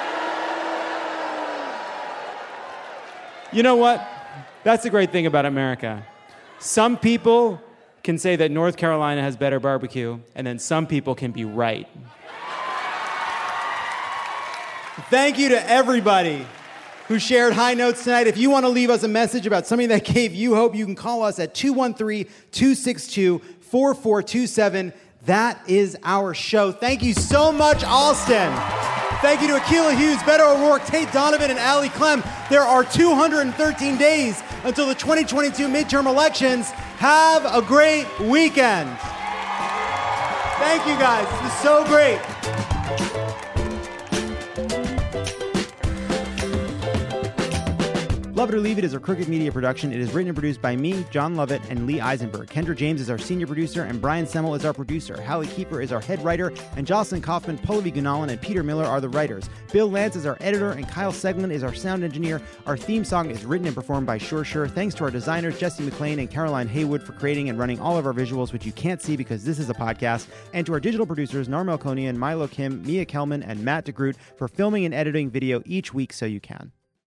S1: You know what? That's the great thing about America. Some people can say that North Carolina has better barbecue, and then some people can be right. Thank you to everybody who shared high notes tonight. If you want to leave us a message about something that gave you hope, you can call us at 213-262-4427. That is our show. Thank you so much, Alston. Thank you to Akilah Hughes, Beto O'Rourke, Tate Donovan, and Allie Clem. There are 213 days until the 2022 midterm elections. Have a great weekend. Thank you, guys. This is so great. Love It or Leave It is a Crooked Media production. It is written and produced by me, John Lovett, and Lee Eisenberg. Kendra James is our senior producer, and Brian Semmel is our producer. Hallie Keeper is our head writer, and Jocelyn Kaufman, Pallavi Gunalan, and Peter Miller are the writers. Bill Lance is our editor, and Kyle Seglin is our sound engineer. Our theme song is written and performed by Sure Sure. Thanks to our designers, Jesse McLean and Caroline Haywood, for creating and running all of our visuals, which you can't see because this is a podcast. And to our digital producers, Narmel Konian, Milo Kim, Mia Kelman, and Matt DeGroot for filming and editing video each week so you can.